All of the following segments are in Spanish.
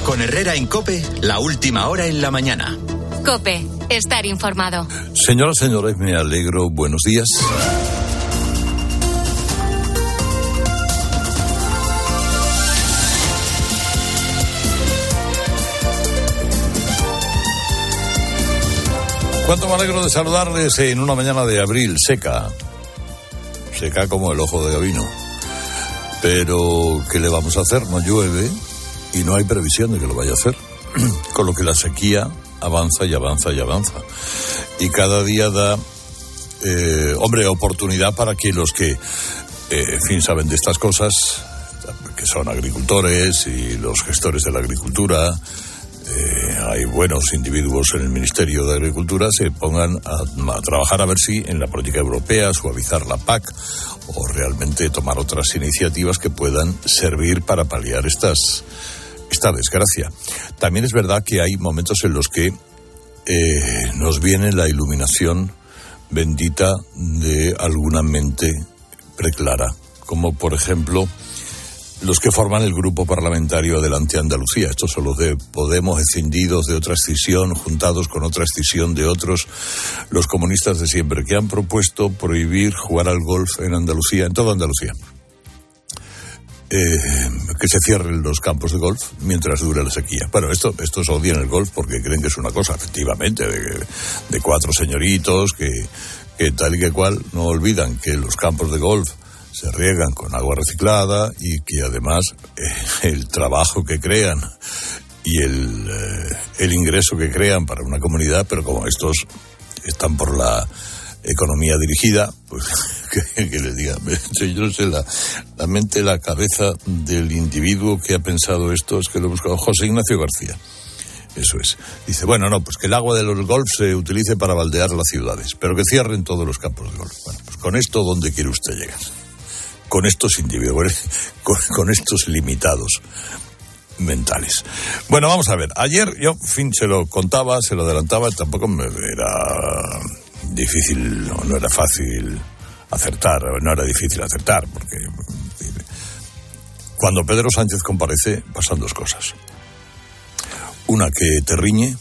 Con Herrera en COPE, la última hora en la mañana. COPE, estar informado. Señoras, señores, me alegro. Buenos días. Cuánto me alegro de saludarles en una mañana de abril, seca como el ojo de Gabino. Pero, ¿qué le vamos a hacer? No llueve y no hay previsión de que lo vaya a hacer. Con lo que la sequía avanza y avanza y avanza. Y cada día da, oportunidad para que los que, saben de estas cosas, que son agricultores y los gestores de la agricultura, hay buenos individuos en el Ministerio de Agricultura, se pongan a trabajar a ver si en la política europea suavizar la PAC o realmente tomar otras iniciativas que puedan servir para paliar esta desgracia. También es verdad que hay momentos en los que nos viene la iluminación bendita de alguna mente preclara, como por ejemplo los que forman el grupo parlamentario Adelante Andalucía. Estos son los de Podemos escindidos de otra escisión, juntados con otra escisión de otros, los comunistas de siempre, que han propuesto prohibir jugar al golf en Andalucía, en toda Andalucía. Que se cierren los campos de golf mientras dure la sequía. Bueno, estos odian el golf porque creen que es una cosa, efectivamente, de cuatro señoritos que tal y que cual. No olvidan que los campos de golf se riegan con agua reciclada y que además el trabajo que crean y el ingreso que crean para una comunidad, pero como estos están por la economía dirigida, pues que les diga, yo no sé la mente, la cabeza del individuo que ha pensado esto, es que lo he buscado, José Ignacio García. Eso es. Dice, bueno, no, pues que el agua de los golf se utilice para baldear las ciudades, pero que cierren todos los campos de golf. Bueno, pues con esto, ¿dónde quiere usted llegar? Con estos individuos, con estos limitados mentales. Bueno, vamos a ver. Ayer yo, se lo contaba, se lo adelantaba, tampoco era difícil, no era fácil acertar, no era difícil acertar, porque cuando Pedro Sánchez comparece pasan dos cosas. Una que te riñe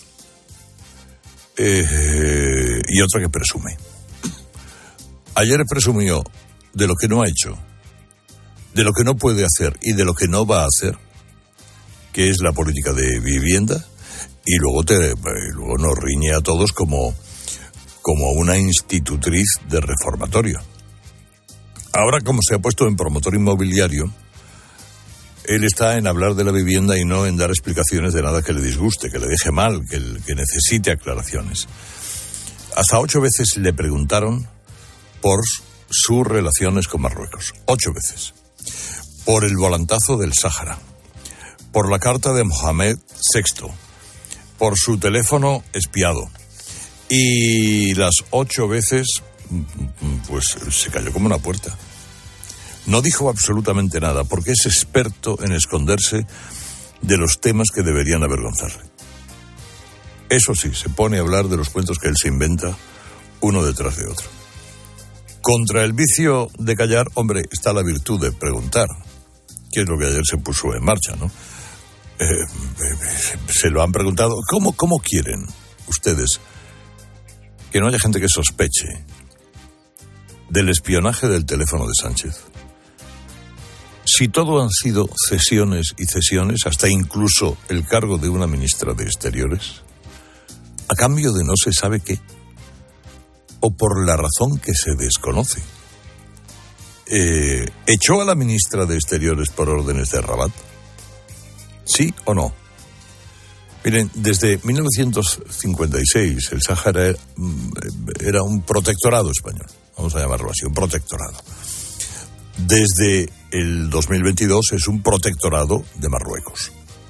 y otra que presume. Ayer presumió de lo que no ha hecho, de lo que no puede hacer y de lo que no va a hacer, que es la política de vivienda, y luego nos riñe a todos como una institutriz de reformatorio. Ahora, como se ha puesto en promotor inmobiliario, él está en hablar de la vivienda y no en dar explicaciones de nada que le disguste, que le deje mal, que necesite aclaraciones. Hasta 8 veces le preguntaron por sus relaciones con Marruecos. 8 veces. Por el volantazo del Sáhara, por la carta de Mohamed VI, por su teléfono espiado. Y las 8 veces, pues se cayó como una puerta. No dijo absolutamente nada, porque es experto en esconderse de los temas que deberían avergonzarle. Eso sí, se pone a hablar de los cuentos que él se inventa, uno detrás de otro. Contra el vicio de callar, hombre, está la virtud de preguntar, que es lo que ayer se puso en marcha, ¿no? Se lo han preguntado, ¿cómo quieren ustedes que no haya gente que sospeche del espionaje del teléfono de Sánchez? Si todo han sido cesiones y cesiones, hasta incluso el cargo de una ministra de Exteriores, a cambio de no se sabe qué, o por la razón que se desconoce. ¿Echó a la ministra de Exteriores por órdenes de Rabat? ¿Sí o no? Miren, desde 1956 el Sáhara era un protectorado español, vamos a llamarlo así, un protectorado. Desde el 2022 es un protectorado de Marruecos.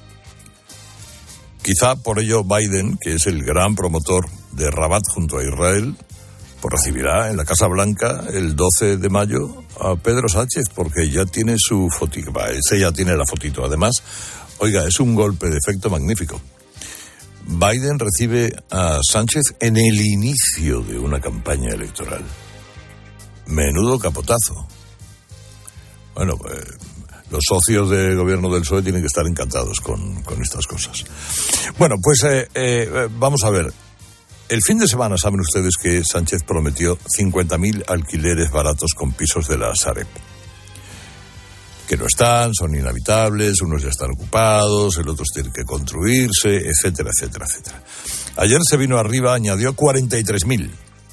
Quizá por ello Biden, que es el gran promotor de Rabat junto a Israel, pues recibirá en la Casa Blanca el 12 de mayo a Pedro Sánchez, porque ya tiene su fotito, ese ya tiene la fotito. Además, oiga, es un golpe de efecto magnífico. Biden recibe a Sánchez en el inicio de una campaña electoral. Menudo capotazo. Bueno, Los socios de gobierno del PSOE tienen que estar encantados con estas cosas. Bueno, pues vamos a ver. El fin de semana saben ustedes que Sánchez prometió 50.000 alquileres baratos con pisos de la Sareb. Que no están, son inhabitables, unos ya están ocupados, el otro tiene que construirse, etcétera, etcétera, etcétera. Ayer se vino arriba, añadió 43.000.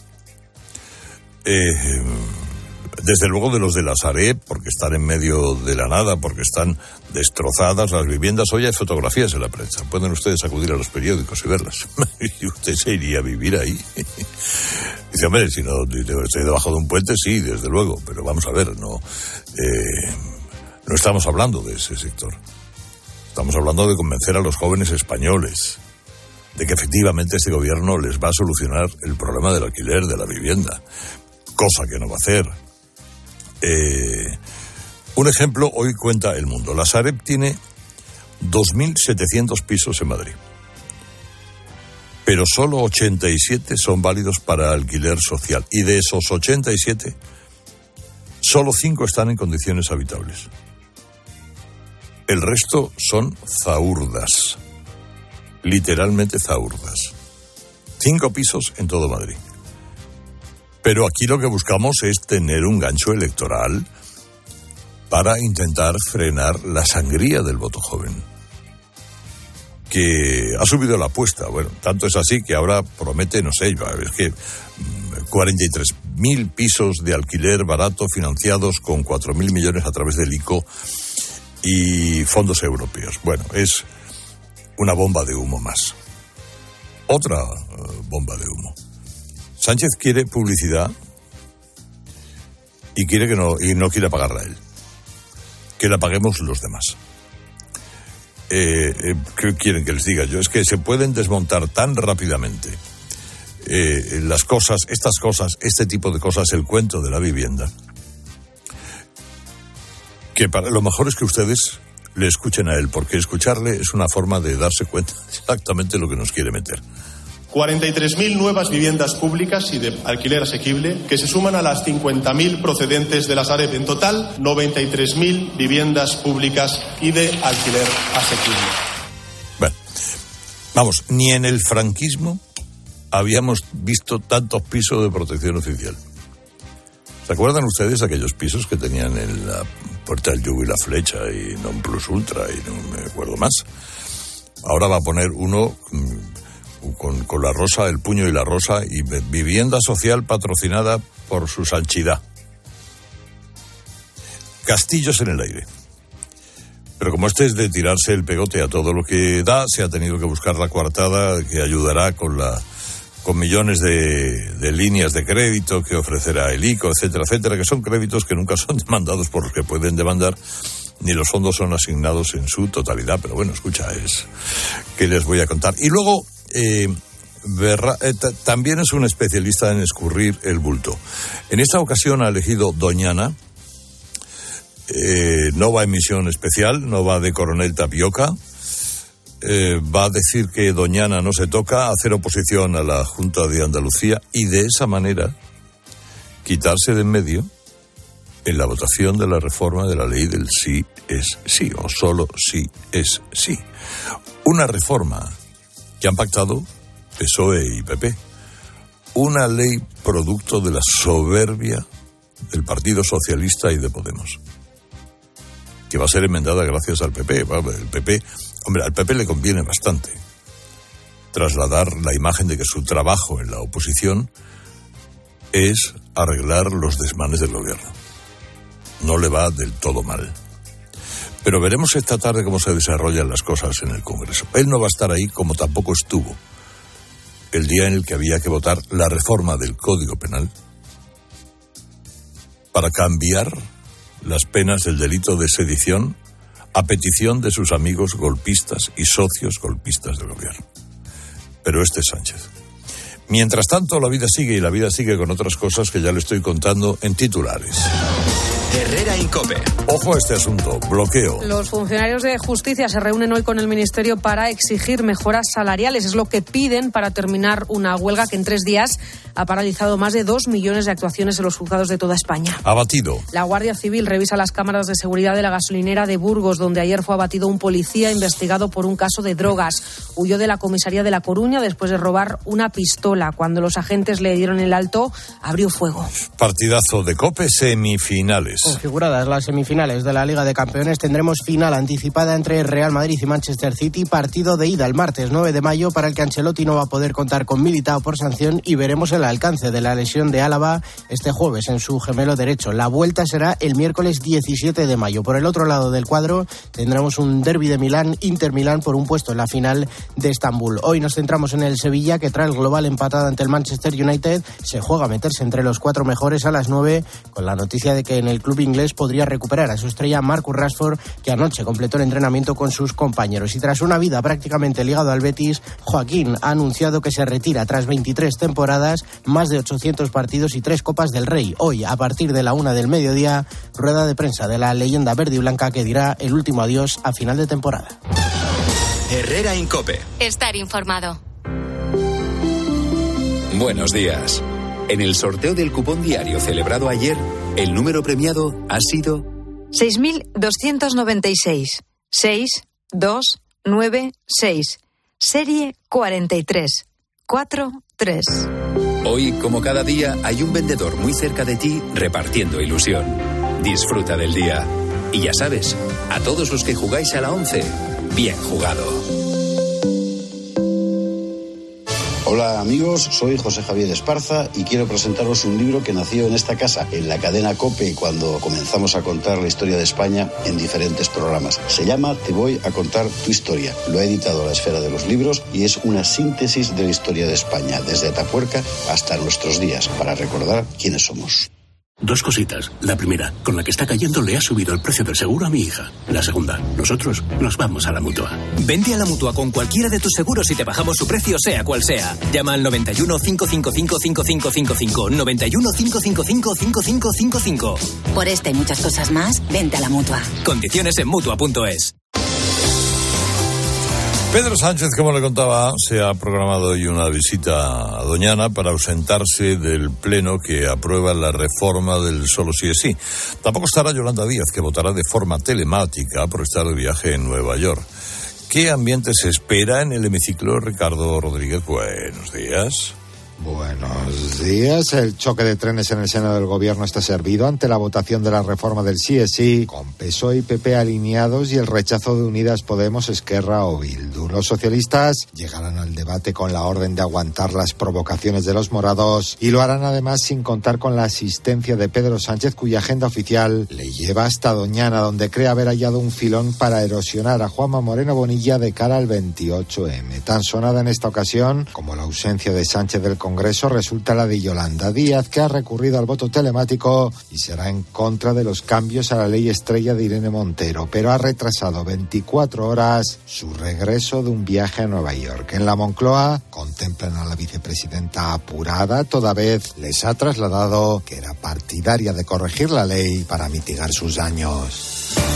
Desde luego de los de la Sareb, porque están en medio de la nada, porque están destrozadas las viviendas. Hoy hay fotografías en la prensa. Pueden ustedes acudir a los periódicos y verlas. Y usted se iría a vivir ahí. Dice, hombre, si no estoy debajo de un puente, sí, desde luego. Pero vamos a ver, no estamos hablando de ese sector. Estamos hablando de convencer a los jóvenes españoles de que efectivamente este gobierno les va a solucionar el problema del alquiler, de la vivienda. Cosa que no va a hacer. Un ejemplo, hoy cuenta El Mundo. La Sareb tiene 2.700 pisos en Madrid, pero solo 87 son válidos para alquiler social, y de esos 87, solo 5 están en condiciones habitables. El resto son zahurdas, literalmente zahurdas. 5 pisos en todo Madrid. Pero aquí lo que buscamos es tener un gancho electoral para intentar frenar la sangría del voto joven, que ha subido la apuesta. Bueno, tanto es así que ahora promete, no sé, es que 43.000 pisos de alquiler barato financiados con 4.000 millones a través del ICO y fondos europeos. Bueno, es una bomba de humo más. Otra bomba de humo. Sánchez quiere publicidad y no quiere pagarla él. Que la paguemos los demás. ¿Qué quieren que les diga yo? Es que se pueden desmontar tan rápidamente este tipo de cosas, el cuento de la vivienda, que lo mejor es que ustedes le escuchen a él, porque escucharle es una forma de darse cuenta exactamente lo que nos quiere meter. 43.000 nuevas viviendas públicas y de alquiler asequible, que se suman a las 50.000 procedentes de la Sareb. En total, 93.000 viviendas públicas y de alquiler asequible. Bueno, vamos, ni en el franquismo habíamos visto tantos pisos de protección oficial. ¿Se acuerdan ustedes aquellos pisos que tenían en la Puerta del Yugo y la Flecha y Non Plus Ultra y no me acuerdo más? Ahora va a poner uno con la rosa, el puño y la rosa, y vivienda social patrocinada por su sanchidad. Castillos en el aire. Pero como este es de tirarse el pegote a todo lo que da, se ha tenido que buscar la coartada que ayudará con millones de líneas de crédito que ofrecerá el ICO, etcétera, etcétera, que son créditos que nunca son demandados por los que pueden demandar, ni los fondos son asignados en su totalidad. Pero bueno, escucha, ¿qué les voy a contar? Y luego también es un especialista en escurrir el bulto. En esta ocasión ha elegido Doñana. No va a emisión especial, no va de Coronel Tapioca. Va a decir que Doñana no se toca, hacer oposición a la Junta de Andalucía y de esa manera quitarse de en medio en la votación de la reforma de la ley del sí es sí, o solo sí es sí. Una reforma que han pactado PSOE y PP. Una ley producto de la soberbia del Partido Socialista y de Podemos, que va a ser enmendada gracias al PP. El PP, hombre, al PP le conviene bastante trasladar la imagen de que su trabajo en la oposición es arreglar los desmanes del gobierno. No le va del todo mal. Pero veremos esta tarde cómo se desarrollan las cosas en el Congreso. Él no va a estar ahí, como tampoco estuvo el día en el que había que votar la reforma del Código Penal para cambiar las penas del delito de sedición a petición de sus amigos golpistas y socios golpistas del gobierno. Pero este es Sánchez. Mientras tanto, la vida sigue, y la vida sigue con otras cosas que ya le estoy contando en titulares. Herrera Incope. Ojo a este asunto, bloqueo. Los funcionarios de justicia se reúnen hoy con el Ministerio para exigir mejoras salariales. Es lo que piden para terminar una huelga que en 3 días ha paralizado más de 2 millones de actuaciones en los juzgados de toda España. Abatido. La Guardia Civil revisa las cámaras de seguridad de la gasolinera de Burgos, donde ayer fue abatido un policía investigado por un caso de drogas. Huyó de la comisaría de La Coruña después de robar una pistola. Cuando los agentes le dieron el alto, abrió fuego. Partidazo de COPE, semifinales. Configuradas las semifinales de la Liga de Campeones, tendremos final anticipada entre Real Madrid y Manchester City, partido de ida el martes 9 de mayo para el que Ancelotti no va a poder contar con Militao por sanción, y veremos el alcance de la lesión de Álava este jueves en su gemelo derecho. La vuelta será el miércoles 17 de mayo. Por el otro lado del cuadro tendremos un derbi de Milán, Inter-Milán, por un puesto en la final de Estambul. Hoy nos centramos en el Sevilla, que trae el global empatado ante el Manchester United. Se juega a meterse entre los 4 mejores a las 9, con la noticia de que en el club inglés podría recuperar a su estrella Marcus Rashford, que anoche completó el entrenamiento con sus compañeros. Y tras una vida prácticamente ligado al Betis, Joaquín ha anunciado que se retira tras 23 temporadas, más de 800 partidos y 3 Copas del Rey. Hoy, a partir de la 1 del mediodía, rueda de prensa de la leyenda verde y blanca que dirá el último adiós a final de temporada. Herrera Incope. Estar informado. Buenos días. En el sorteo del cupón diario celebrado ayer, el número premiado ha sido 6.296. 6296. Serie 4343. Hoy, como cada día, hay un vendedor muy cerca de ti repartiendo ilusión. Disfruta del día. Y ya sabes, a todos los que jugáis a la 11, bien jugado. Hola amigos, soy José Javier Esparza y quiero presentaros un libro que nació en esta casa, en la cadena COPE, cuando comenzamos a contar la historia de España en diferentes programas. Se llama Te voy a contar tu historia. Lo ha editado La Esfera de los Libros y es una síntesis de la historia de España, desde Atapuerca hasta nuestros días, para recordar quiénes somos. 2 cositas. La primera, con la que está cayendo le ha subido el precio del seguro a mi hija. La segunda, nosotros nos vamos a la Mutua. Vente a la Mutua con cualquiera de tus seguros y te bajamos su precio sea cual sea. Llama al 91 555 5555. 91 555 5555. Por esta y muchas cosas más, vente a la Mutua. Condiciones en Mutua.es. Pedro Sánchez, como le contaba, se ha programado hoy una visita a Doñana para ausentarse del pleno que aprueba la reforma del solo sí es sí. Tampoco estará Yolanda Díaz, que votará de forma telemática por estar de viaje en Nueva York. ¿Qué ambiente se espera en el hemiciclo? Ricardo Rodríguez, buenos días. Buenos días. El choque de trenes en el seno del gobierno está servido ante la votación de la reforma del sí es sí, con PSOE y PP alineados y el rechazo de Unidas Podemos, Esquerra o Bildu. Los socialistas llegarán al debate con la orden de aguantar las provocaciones de los morados y lo harán además sin contar con la asistencia de Pedro Sánchez, cuya agenda oficial le lleva hasta Doñana, donde cree haber hallado un filón para erosionar a Juanma Moreno Bonilla de cara al 28M. Tan sonada en esta ocasión como la ausencia de Sánchez del Congreso resulta la de Yolanda Díaz, que ha recurrido al voto telemático y será en contra de los cambios a la ley estrella de Irene Montero, pero ha retrasado 24 horas su regreso de un viaje a Nueva York. En la Moncloa contemplan a la vicepresidenta apurada, toda vez les ha trasladado que era partidaria de corregir la ley para mitigar sus daños.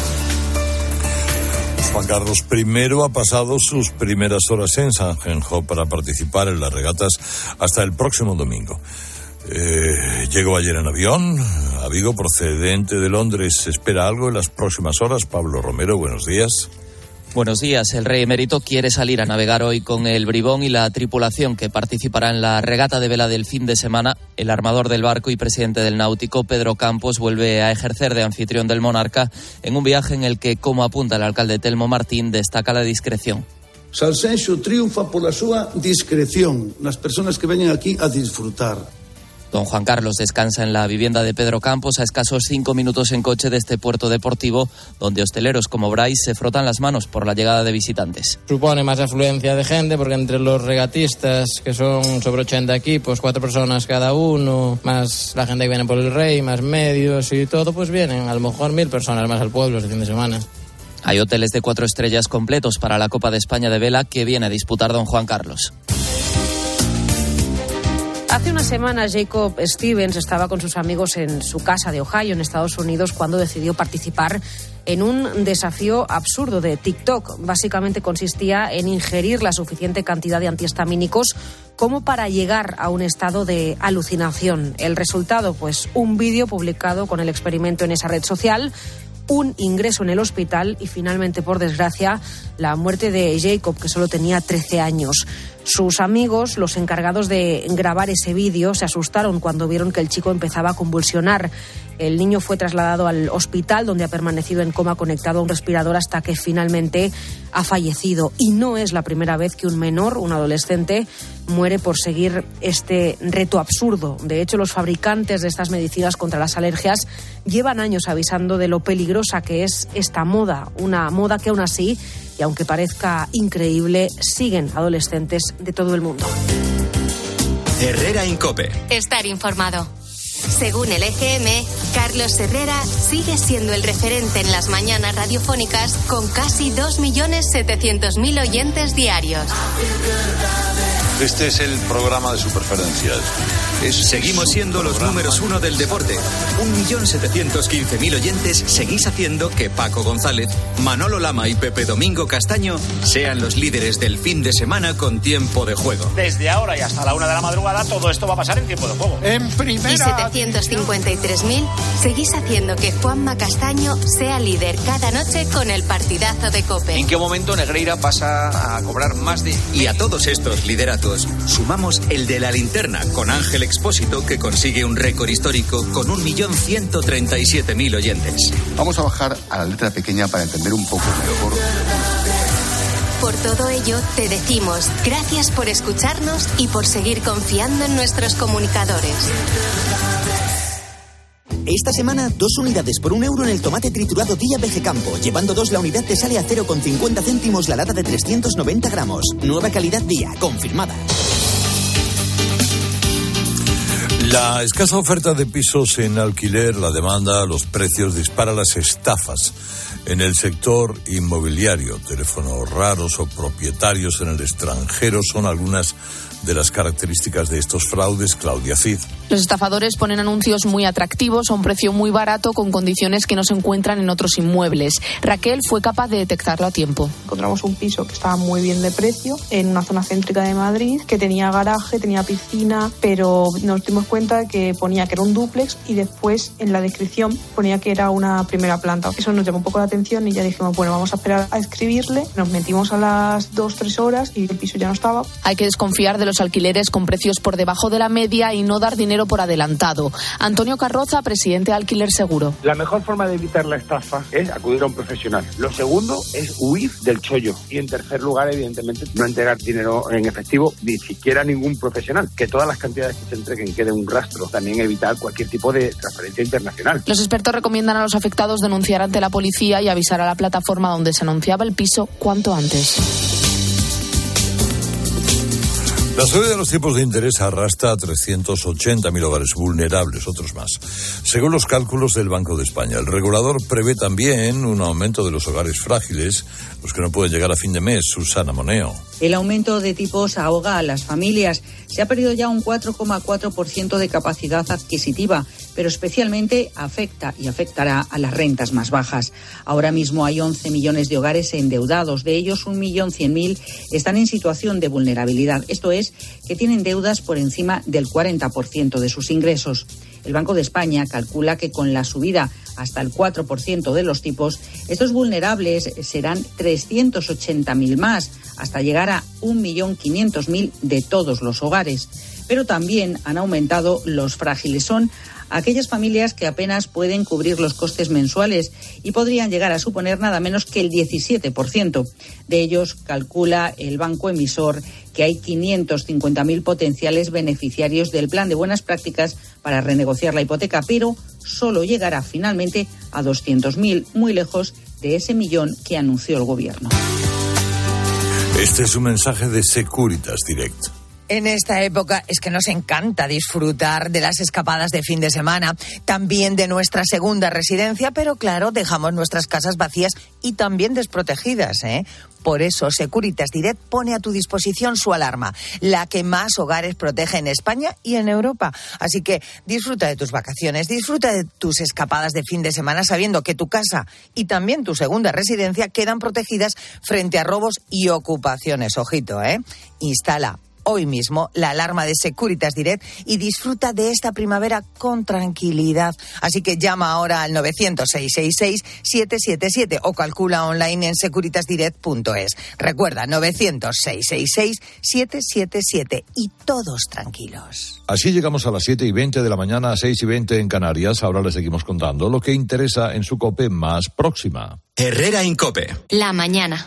Juan Carlos I ha pasado sus primeras horas en Sanjenjo para participar en las regatas hasta el próximo domingo. Llegó ayer en avión a Vigo procedente de Londres. ¿Se espera algo en las próximas horas? Pablo Romero, buenos días. Buenos días. El rey emérito quiere salir a navegar hoy con el Bribón y la tripulación que participará en la regata de vela del fin de semana. El armador del barco y presidente del Náutico, Pedro Campos, vuelve a ejercer de anfitrión del Monarca en un viaje en el que, como apunta el alcalde Telmo Martín, destaca la discreción. Sanxenxo triunfa por la súa discreción, las personas que veñen aquí a disfrutar. Don Juan Carlos descansa en la vivienda de Pedro Campos a escasos 5 minutos en coche de este puerto deportivo, donde hosteleros como Bryce se frotan las manos por la llegada de visitantes. Supone más afluencia de gente porque entre los regatistas, que son sobre 80 equipos, 4 personas cada uno, más la gente que viene por el rey, más medios y todo, pues vienen a lo mejor 1.000 personas más al pueblo este fin de semana. Hay hoteles de 4 estrellas completos para la Copa de España de Vela que viene a disputar don Juan Carlos. Hace unas semanas Jacob Stevens estaba con sus amigos en su casa de Ohio, en Estados Unidos, cuando decidió participar en un desafío absurdo de TikTok. Básicamente consistía en ingerir la suficiente cantidad de antihistamínicos como para llegar a un estado de alucinación. El resultado, pues un vídeo publicado con el experimento en esa red social, un ingreso en el hospital y finalmente, por desgracia, la muerte de Jacob, que solo tenía 13 años. Sus amigos, los encargados de grabar ese vídeo, se asustaron cuando vieron que el chico empezaba a convulsionar. El niño fue trasladado al hospital, donde ha permanecido en coma conectado a un respirador hasta que finalmente ha fallecido. Y no es la primera vez que un menor, un adolescente, muere por seguir este reto absurdo. De hecho, los fabricantes de estas medicinas contra las alergias llevan años avisando de lo peligrosa que es esta moda. Una moda que aún así, y aunque parezca increíble, siguen adolescentes de todo el mundo. Herrera Incope. Estar informado. Según el EGM, Carlos Herrera sigue siendo el referente en las mañanas radiofónicas con casi 2.700.000 oyentes diarios. Este es el programa de sus preferencias. Seguimos siendo los números 1 del deporte. 1.715.000 oyentes seguís haciendo que Paco González, Manolo Lama y Pepe Domingo Castaño sean los líderes del fin de semana con Tiempo de Juego. Desde ahora y hasta la 1 de la madrugada todo esto va a pasar en Tiempo de Juego. En primera. Y 753.000 seguís haciendo que Juanma Castaño sea líder cada noche con el partidazo de COPE. ¿En qué momento Negreira pasa a cobrar más de...? Y a todos estos lideratos sumamos el de la linterna con Ángel Expósito, que consigue un récord histórico con 1.137.000 oyentes. Vamos a bajar a la letra pequeña para entender un poco mejor. Por todo ello, te decimos gracias por escucharnos y por seguir confiando en nuestros comunicadores. Esta semana, 2 unidades por €1 en el tomate triturado Día Vegecampo. Llevando 2, la unidad te sale a 0,50 céntimos la lata de 390 gramos. Nueva calidad Día, confirmada. La escasa oferta de pisos en alquiler, la demanda, los precios, dispara las estafas en el sector inmobiliario. Teléfonos raros o propietarios en el extranjero son algunas de las características de estos fraudes. Claudia Cid. Los estafadores ponen anuncios muy atractivos a un precio muy barato con condiciones que no se encuentran en otros inmuebles. Raquel fue capaz de detectarlo a tiempo. Encontramos un piso que estaba muy bien de precio en una zona céntrica de Madrid, que tenía garaje, tenía piscina, pero nos dimos cuenta que ponía que era un dúplex y después en la descripción ponía que era una primera planta. Eso nos llamó un poco la atención y ya dijimos, bueno, vamos a esperar a escribirle. Nos metimos a las 2-3 horas y el piso ya no estaba. Hay que desconfiar de los alquileres con precios por debajo de la media y no dar dinero por adelantado. Antonio Carroza, presidente de Alquiler Seguro. La mejor forma de evitar la estafa es acudir a un profesional. Lo segundo es huir del chollo. Y en tercer lugar, evidentemente, no entregar dinero en efectivo, ni siquiera a ningún profesional. Que todas las cantidades que se entreguen queden un rastro. También evitar cualquier tipo de transferencia internacional. Los expertos recomiendan a los afectados denunciar ante la policía y avisar a la plataforma donde se anunciaba el piso cuanto antes. La subida de los tipos de interés arrastra a 380.000 hogares vulnerables, otros más. Según los cálculos del Banco de España, el regulador prevé también un aumento de los hogares frágiles, los que no pueden llegar a fin de mes. Susana Moneo. El aumento de tipos ahoga a las familias. Se ha perdido ya un 4,4% de capacidad adquisitiva, pero especialmente afecta y afectará a las rentas más bajas. Ahora mismo hay 11 millones de hogares endeudados. De ellos, 1.100.000 están en situación de vulnerabilidad. Esto es, que tienen deudas por encima del 40% de sus ingresos. El Banco de España calcula que con la subida hasta el 4% de los tipos, estos vulnerables serán 380.000 más, hasta llegar a 1.500.000 de todos los hogares. Pero también han aumentado los frágiles. Son aquellas familias que apenas pueden cubrir los costes mensuales y podrían llegar a suponer nada menos que el 17%. De ellos, calcula el banco emisor que hay 550.000 potenciales beneficiarios del plan de buenas prácticas para renegociar la hipoteca, pero solo llegará finalmente a 200.000, muy lejos de ese millón que anunció el gobierno. Este es un mensaje de Securitas Direct. En esta época es que nos encanta disfrutar de las escapadas de fin de semana, también de nuestra segunda residencia, pero claro, dejamos nuestras casas vacías y también desprotegidas, ¿eh? Por eso Securitas Direct pone a tu disposición su alarma, la que más hogares protege en España y en Europa. Así que disfruta de tus vacaciones, disfruta de tus escapadas de fin de semana sabiendo que tu casa y también tu segunda residencia quedan protegidas frente a robos y ocupaciones. Ojito, ¿eh? Instala hoy mismo la alarma de Securitas Direct y disfruta de esta primavera con tranquilidad. Así que llama ahora al 900-666-777 o calcula online en securitasdirect.es. Recuerda, 900-666-777 y todos tranquilos. Así llegamos a las 7:20 de la mañana, 6:20 en Canarias. Ahora les seguimos contando lo que interesa en su COPE más próxima. Herrera Incope. La mañana.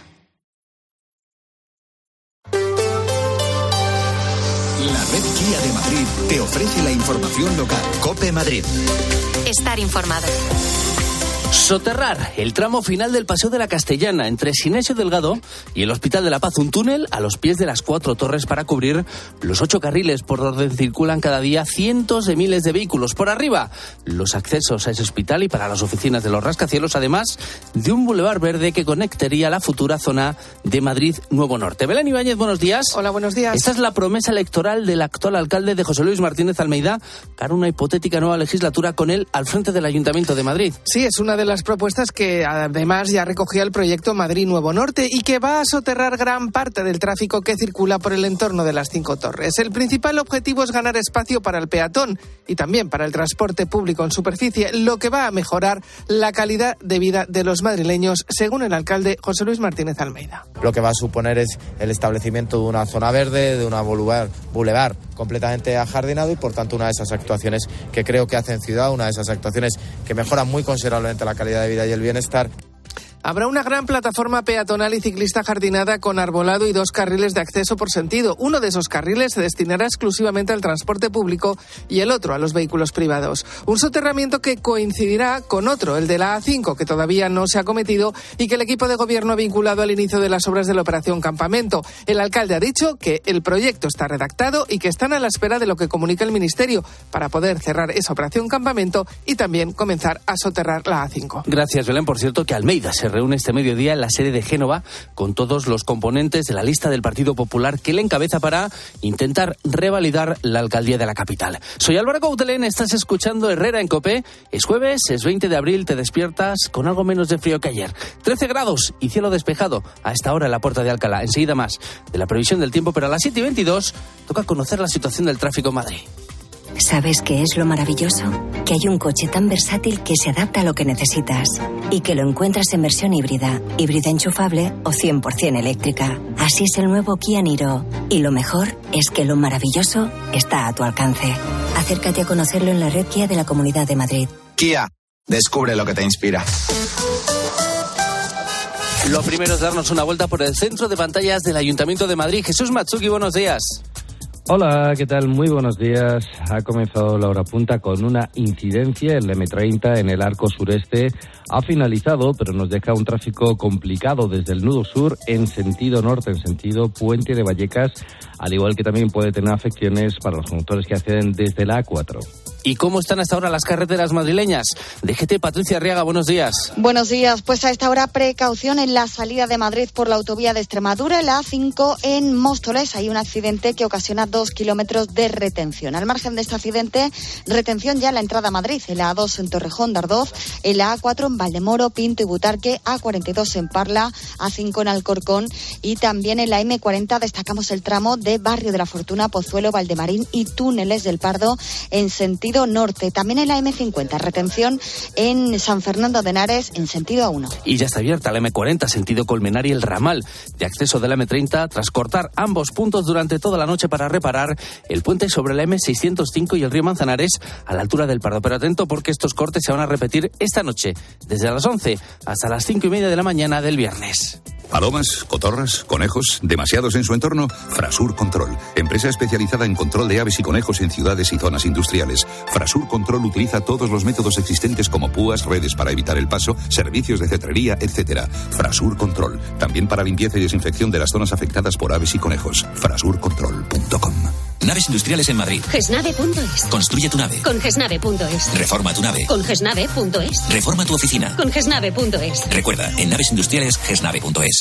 La red Kia de Madrid te ofrece la información local. COPE Madrid. Estar informado. Soterrar el tramo final del Paseo de la Castellana entre Sinesio Delgado y el Hospital de la Paz, un túnel a los pies de las 4 torres para cubrir los 8 carriles por donde circulan cada día cientos de miles de vehículos. Por arriba, los accesos a ese hospital y para las oficinas de los rascacielos, además de un bulevar verde que conectaría la futura zona de Madrid Nuevo Norte. Belén Ibáñez, buenos días. Hola, buenos días. Esta es la promesa electoral del actual alcalde de José Luis Martínez Almeida para una hipotética nueva legislatura con él al frente del Ayuntamiento de Madrid. Sí, es una de las propuestas que además ya recogía el proyecto Madrid Nuevo Norte y que va a soterrar gran parte del tráfico que circula por el entorno de las 5 torres. El principal objetivo es ganar espacio para el peatón y también para el transporte público en superficie, lo que va a mejorar la calidad de vida de los madrileños, según el alcalde José Luis Martínez Almeida. Lo que va a suponer es el establecimiento de una zona verde, de una boulevard completamente ajardinado y por tanto una de esas actuaciones que creo que hacen ciudad, una de esas actuaciones que mejoran muy considerablemente la calidad de vida y el bienestar. Habrá una gran plataforma peatonal y ciclista jardinada con arbolado y 2 carriles de acceso por sentido. Uno de esos carriles se destinará exclusivamente al transporte público y el otro a los vehículos privados. Un soterramiento que coincidirá con otro, el de la A5, que todavía no se ha cometido y que el equipo de gobierno ha vinculado al inicio de las obras de la Operación Campamento. El alcalde ha dicho que el proyecto está redactado y que están a la espera de lo que comunica el Ministerio para poder cerrar esa Operación Campamento y también comenzar a soterrar la A5. Gracias, Belén. Por cierto, que Almeida se reúne este mediodía en la sede de Génova con todos los componentes de la lista del Partido Popular que le encabeza para intentar revalidar la alcaldía de la capital. Soy Álvaro Coutelén, estás escuchando Herrera en COPE. Es jueves, es 20 de abril, te despiertas con algo menos de frío que ayer. 13 grados y cielo despejado a esta hora en la Puerta de Alcalá. Enseguida más de la previsión del tiempo, pero a las 7:22 toca conocer la situación del tráfico en Madrid. ¿Sabes qué es lo maravilloso? Que hay un coche tan versátil que se adapta a lo que necesitas y que lo encuentras en versión híbrida enchufable o 100% eléctrica. Así es el nuevo Kia Niro. Y lo mejor es que lo maravilloso está a tu alcance. Acércate a conocerlo en la red Kia de la Comunidad de Madrid. Kia, descubre lo que te inspira. Lo primero es darnos una vuelta por el centro de pantallas del Ayuntamiento de Madrid. Jesús Matsuki, buenos días. Hola, ¿qué tal? Muy buenos días. Ha comenzado la hora punta con una incidencia en la M30 en el arco sureste. Ha finalizado, pero nos deja un tráfico complicado desde el nudo sur en sentido norte, en sentido Puente de Vallecas, al igual que también puede tener afecciones para los conductores que acceden desde la A4. ¿Y cómo están hasta ahora las carreteras madrileñas? DGT, Patricia Arriaga, buenos días. Buenos días. Pues a esta hora precaución en la salida de Madrid por la autovía de Extremadura, la A5 en Móstoles. Hay un accidente que ocasiona 2 kilómetros de retención. Al margen de este accidente, retención ya en la entrada a Madrid, en la A2 en Torrejón de Ardoz, en la A4 en Valdemoro, Pinto y Butarque, A42 en Parla, A5 en Alcorcón y también en la M40 destacamos el tramo de Barrio de la Fortuna, Pozuelo, Valdemarín y Túneles del Pardo en sentido norte. También en la M50, retención en San Fernando de Henares en sentido A1. Y ya está abierta la M40, sentido Colmenar y el ramal de acceso de la M30 tras cortar ambos puntos durante toda la noche para reparar el puente sobre la M605 y el río Manzanares a la altura del Pardo. Pero atento porque estos cortes se van a repetir esta noche, desde las 11 hasta las 5:30 de la mañana del viernes. ¿Palomas, cotorras, conejos, demasiados en su entorno? Frasur Control, empresa especializada en control de aves y conejos en ciudades y zonas industriales. Frasur Control utiliza todos los métodos existentes como púas, redes para evitar el paso, servicios de cetrería, etc. Frasur Control, también para limpieza y desinfección de las zonas afectadas por aves y conejos. Frasurcontrol.com. Naves industriales en Madrid. Gesnave.es. Construye tu nave. Con Gesnave.es. Reforma tu nave. Con Gesnave.es. Reforma tu oficina. Con Gesnave.es. Recuerda, en naves industriales, Gesnave.es.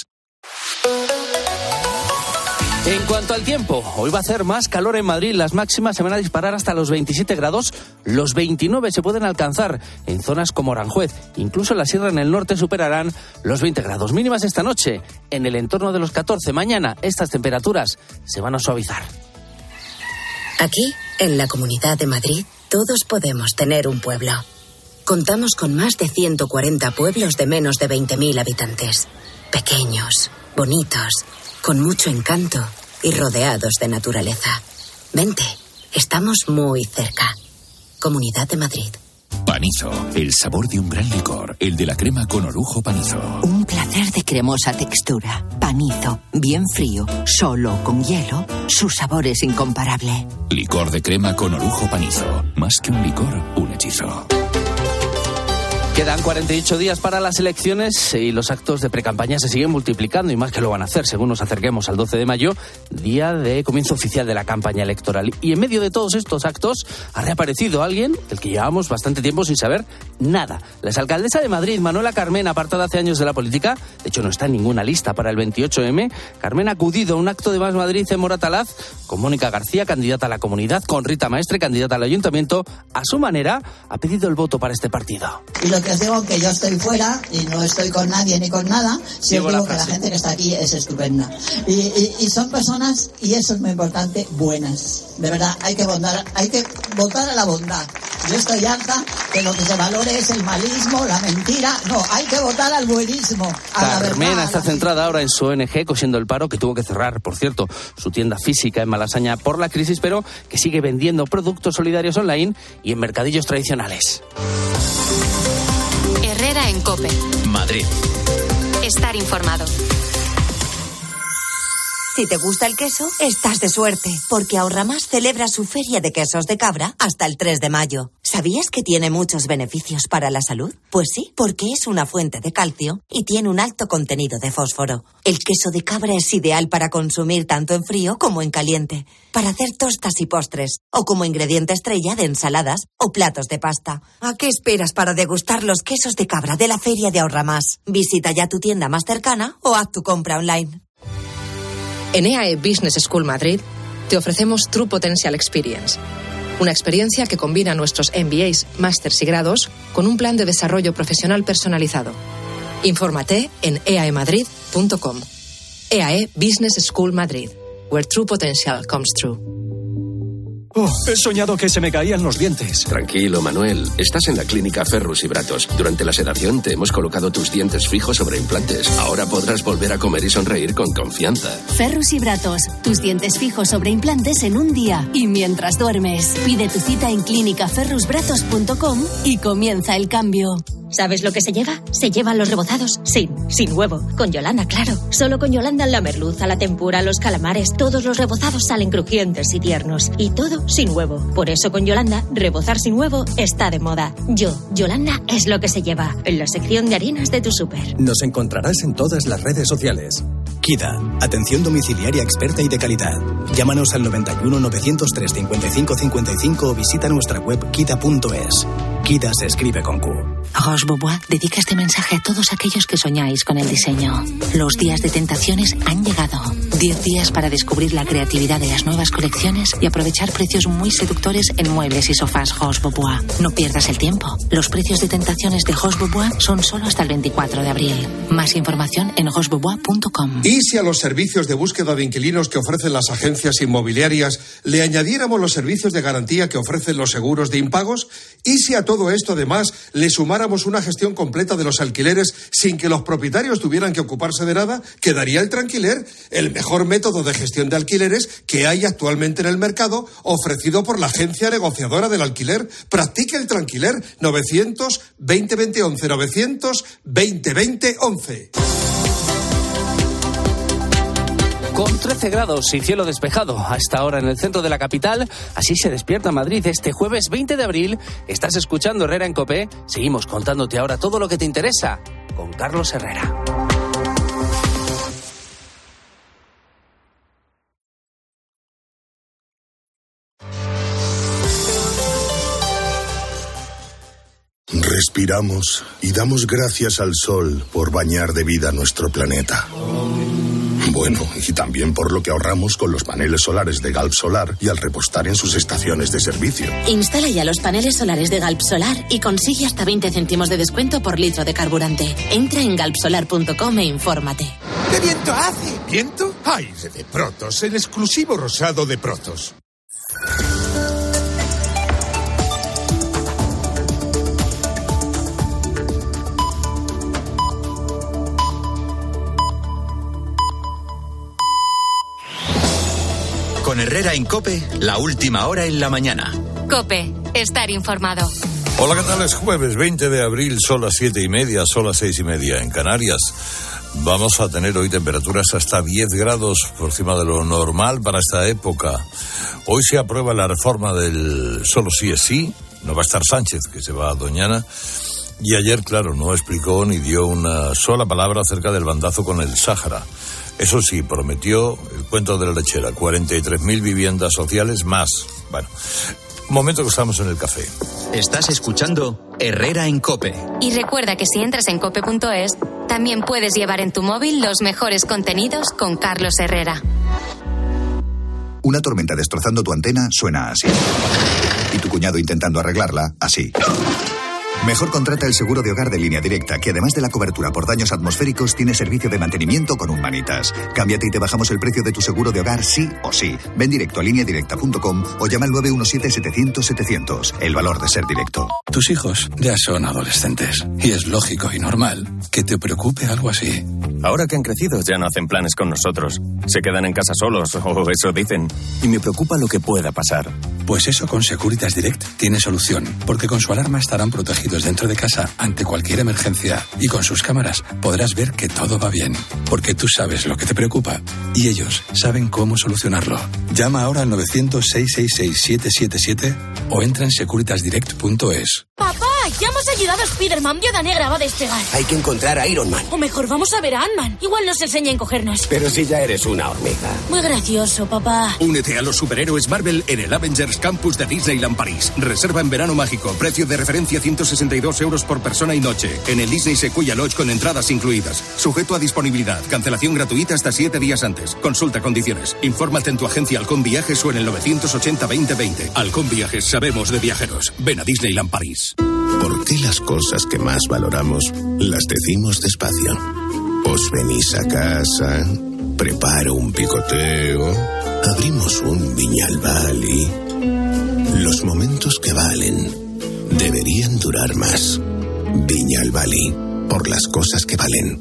En cuanto al tiempo, hoy va a hacer más calor en Madrid. Las máximas se van a disparar hasta los 27 grados. Los 29 se pueden alcanzar en zonas como Aranjuez. Incluso en la sierra en el norte superarán los 20 grados. Mínimas esta noche en el entorno de los 14. Mañana estas temperaturas se van a suavizar. Aquí, en la Comunidad de Madrid, todos podemos tener un pueblo. Contamos con más de 140 pueblos de menos de 20.000 habitantes. Pequeños, bonitos, con mucho encanto y rodeados de naturaleza. Vente, estamos muy cerca. Comunidad de Madrid. Panizo, el sabor de un gran licor, el de la crema con orujo Panizo. Un placer de cremosa textura. Panizo, bien frío, solo con hielo, su sabor es incomparable. Licor de crema con orujo Panizo. Más que un licor, un hechizo. Quedan 48 días para las elecciones y los actos de precampaña se siguen multiplicando y más que lo van a hacer según nos acerquemos al 12 de mayo, día de comienzo oficial de la campaña electoral. Y en medio de todos estos actos ha reaparecido alguien del que llevábamos bastante tiempo sin saber nada. La exalcaldesa de Madrid, Manuela Carmena, apartada hace años de la política, de hecho no está en ninguna lista para el 28M. Carmena ha acudido a un acto de Más Madrid en Moratalaz con Mónica García, candidata a la Comunidad, con Rita Maestre, candidata al Ayuntamiento. A su manera ha pedido el voto para este partido. Y lo que os digo, que yo estoy fuera y no estoy con nadie ni con nada, si os digo que la gente que está aquí es estupenda. Y son personas, y eso es muy importante, buenas. De verdad, hay que votar a la bondad. Yo estoy harta que lo que se valore es el malismo, la mentira. No, hay que votar al buenismo. Carmena está centrada ahora en su ONG, cosiendo el paro, que tuvo que cerrar, por cierto, su tienda física en Malasaña por la crisis, pero que sigue vendiendo productos solidarios online y en mercadillos tradicionales. Herrera en COPE. Madrid. Estar informado. Si te gusta el queso, estás de suerte, porque Ahorramás celebra su feria de quesos de cabra hasta el 3 de mayo. ¿Sabías que tiene muchos beneficios para la salud? Pues sí, porque es una fuente de calcio y tiene un alto contenido de fósforo. El queso de cabra es ideal para consumir tanto en frío como en caliente, para hacer tostas y postres, o como ingrediente estrella de ensaladas o platos de pasta. ¿A qué esperas para degustar los quesos de cabra de la feria de Ahorramás? Visita ya tu tienda más cercana o haz tu compra online. En EAE Business School Madrid te ofrecemos True Potential Experience, una experiencia que combina nuestros MBAs, másters y grados con un plan de desarrollo profesional personalizado. Infórmate en eaemadrid.com. EAE Business School Madrid, where true potential comes true. He soñado que se me caían los dientes. Tranquilo, Manuel. Estás en la clínica Ferrus y Bratos. Durante la sedación te hemos colocado tus dientes fijos sobre implantes. Ahora podrás volver a comer y sonreír con confianza. Ferrus y Bratos. Tus dientes fijos sobre implantes en un día y mientras duermes. Pide tu cita en clínicaferrusbratos.com y comienza el cambio. ¿Sabes lo que se lleva? Se llevan los rebozados sin huevo. Con Yolanda, claro. Solo con Yolanda la merluza, la tempura, los calamares, todos los rebozados salen crujientes y tiernos. Y todo sin huevo. Por eso con Yolanda, rebozar sin huevo está de moda. Yolanda es lo que se lleva. En la sección de harinas de tu súper. Nos encontrarás en todas las redes sociales. Kida, atención domiciliaria experta y de calidad. Llámanos al 91 903 55 55 o visita nuestra web kida.es. Kida se escribe con Q. Roche Bobois dedica este mensaje a todos aquellos que soñáis con el diseño. Los días de tentaciones han llegado. 10 días para descubrir la creatividad de las nuevas colecciones y aprovechar precios muy seductores en muebles y sofás Roche Bobois. No pierdas el tiempo. Los precios de tentaciones de Roche Bobois son solo hasta el 24 de abril. Más información en rochebobois.com. ¿Y si a los servicios de búsqueda de inquilinos que ofrecen las agencias inmobiliarias le añadiéramos los servicios de garantía que ofrecen los seguros de impagos? ¿Y si a todo esto además le sumáramos una gestión completa de los alquileres sin que los propietarios tuvieran que ocuparse de nada? Quedaría el Tranquiler, el mejor método de gestión de alquileres que hay actualmente en el mercado, ofrecido por la agencia negociadora del alquiler. Practique el Tranquiler. 900 20 20 11 900 20 20 11. Con 13 grados y cielo despejado hasta ahora en el centro de la capital, así se despierta Madrid este jueves 20 de abril. Estás escuchando Herrera en COPE. Seguimos contándote ahora todo lo que te interesa con Carlos Herrera. Respiramos y damos gracias al sol por bañar de vida nuestro planeta. Bueno, y también por lo que ahorramos con los paneles solares de Galp Solar y al repostar en sus estaciones de servicio. Instala ya los paneles solares de Galp Solar y consigue hasta 20 céntimos de descuento por litro de carburante. Entra en galpsolar.com e infórmate. ¿Qué viento hace? ¿Viento? Aire de Protos, el exclusivo rosado de Protos. Con Herrera en COPE, la última hora en la mañana. COPE, estar informado. Hola, ¿qué tal? Es jueves 20 de abril, son las 7:30, son las 6:30 en Canarias. Vamos a tener hoy temperaturas hasta 10 grados por encima de lo normal para esta época. Hoy se aprueba la reforma del solo sí es sí. No va a estar Sánchez, que se va a Doñana. Y ayer, claro, no explicó ni dio una sola palabra acerca del bandazo con el Sáhara. Eso sí, prometió el cuento de la lechera, 43.000 viviendas sociales más. Bueno, momento que estamos en el café. Estás escuchando Herrera en COPE. Y recuerda que si entras en cope.es, también puedes llevar en tu móvil los mejores contenidos con Carlos Herrera. Una tormenta destrozando tu antena suena así. Y tu cuñado intentando arreglarla, así. Mejor contrata el seguro de hogar de Línea Directa, que además de la cobertura por daños atmosféricos, tiene servicio de mantenimiento con un manitas. Cámbiate y te bajamos el precio de tu seguro de hogar sí o sí. Ven directo a lineadirecta.com o llama al 917-700-700. El valor de ser directo. Tus hijos ya son adolescentes y es lógico y normal que te preocupe algo así. Ahora que han crecido ya no hacen planes con nosotros. Se quedan en casa solos, o eso dicen. Y me preocupa lo que pueda pasar. Pues eso con Securitas Direct tiene solución, porque con su alarma estarán protegidos dentro de casa ante cualquier emergencia y con sus cámaras podrás ver que todo va bien, porque tú sabes lo que te preocupa y ellos saben cómo solucionarlo. Llama ahora al 900-666-777 o entra en securitasdirect.es. ¡Papá! ¡Ya hemos ayudado a Spider-Man! Viuda Negra va a despegar. Hay que encontrar a Iron Man. O mejor, vamos a ver a Ant-Man. Igual nos enseña a encogernos. Pero si ya eres una hormiga. Muy gracioso, papá. Únete a los superhéroes Marvel en el Avengers Campus de Disneyland París. Reserva en verano mágico. Precio de referencia 162 euros por persona y noche. En el Disney Sequoia Lodge con entradas incluidas. Sujeto a disponibilidad. Cancelación gratuita hasta 7 días antes. Consulta condiciones. Infórmate en tu agencia Halcón Viajes o en el 980-2020. Halcón Viajes, sabemos de viajeros. Ven a Disneyland París. ¿Por qué las cosas que más valoramos las decimos despacio? Os venís a casa, preparo un picoteo, abrimos un Viñalbali. Los momentos que valen deberían durar más. Viñalbali, por las cosas que valen.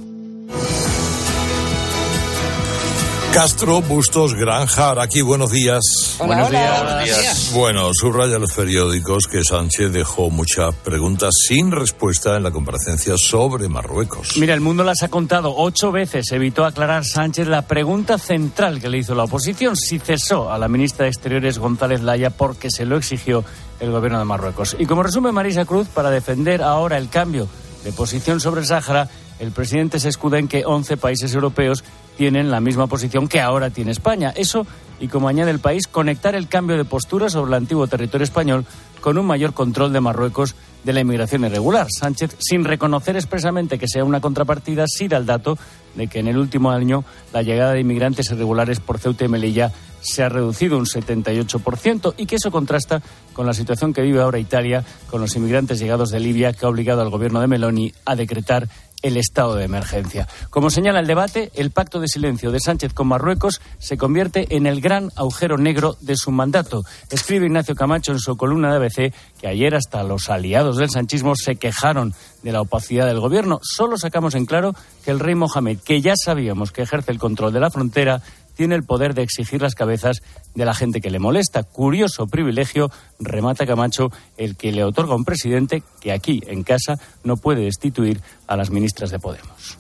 Castro, Bustos, Granja, Araki, buenos días. Hola, buenos días. Bueno, subraya los periódicos que Sánchez dejó muchas preguntas sin respuesta en la comparecencia sobre Marruecos. Mira, El Mundo las ha contado 8 veces. Evitó aclarar Sánchez la pregunta central que le hizo la oposición, si cesó a la ministra de Exteriores González Laya porque se lo exigió el gobierno de Marruecos. Y como resume Marisa Cruz, para defender ahora el cambio de posición sobre el Sáhara, el presidente se escuda en que 11 países europeos tienen la misma posición que ahora tiene España. Eso, y como añade el país, conectar el cambio de postura sobre el antiguo territorio español con un mayor control de Marruecos de la inmigración irregular. Sánchez, sin reconocer expresamente que sea una contrapartida, sí da el dato de que en el último año la llegada de inmigrantes irregulares por Ceuta y Melilla se ha reducido un 78% y que eso contrasta con la situación que vive ahora Italia con los inmigrantes llegados de Libia, que ha obligado al gobierno de Meloni a decretar el estado de emergencia. Como señala el debate, el pacto de silencio de Sánchez con Marruecos se convierte en el gran agujero negro de su mandato. Escribe Ignacio Camacho en su columna de ABC que ayer hasta los aliados del sanchismo se quejaron de la opacidad del gobierno. Solo sacamos en claro que el rey Mohamed, que ya sabíamos que ejerce el control de la frontera, tiene el poder de exigir las cabezas de la gente que le molesta. Curioso privilegio, remata Camacho, el que le otorga un presidente que aquí, en casa, no puede destituir a las ministras de Podemos.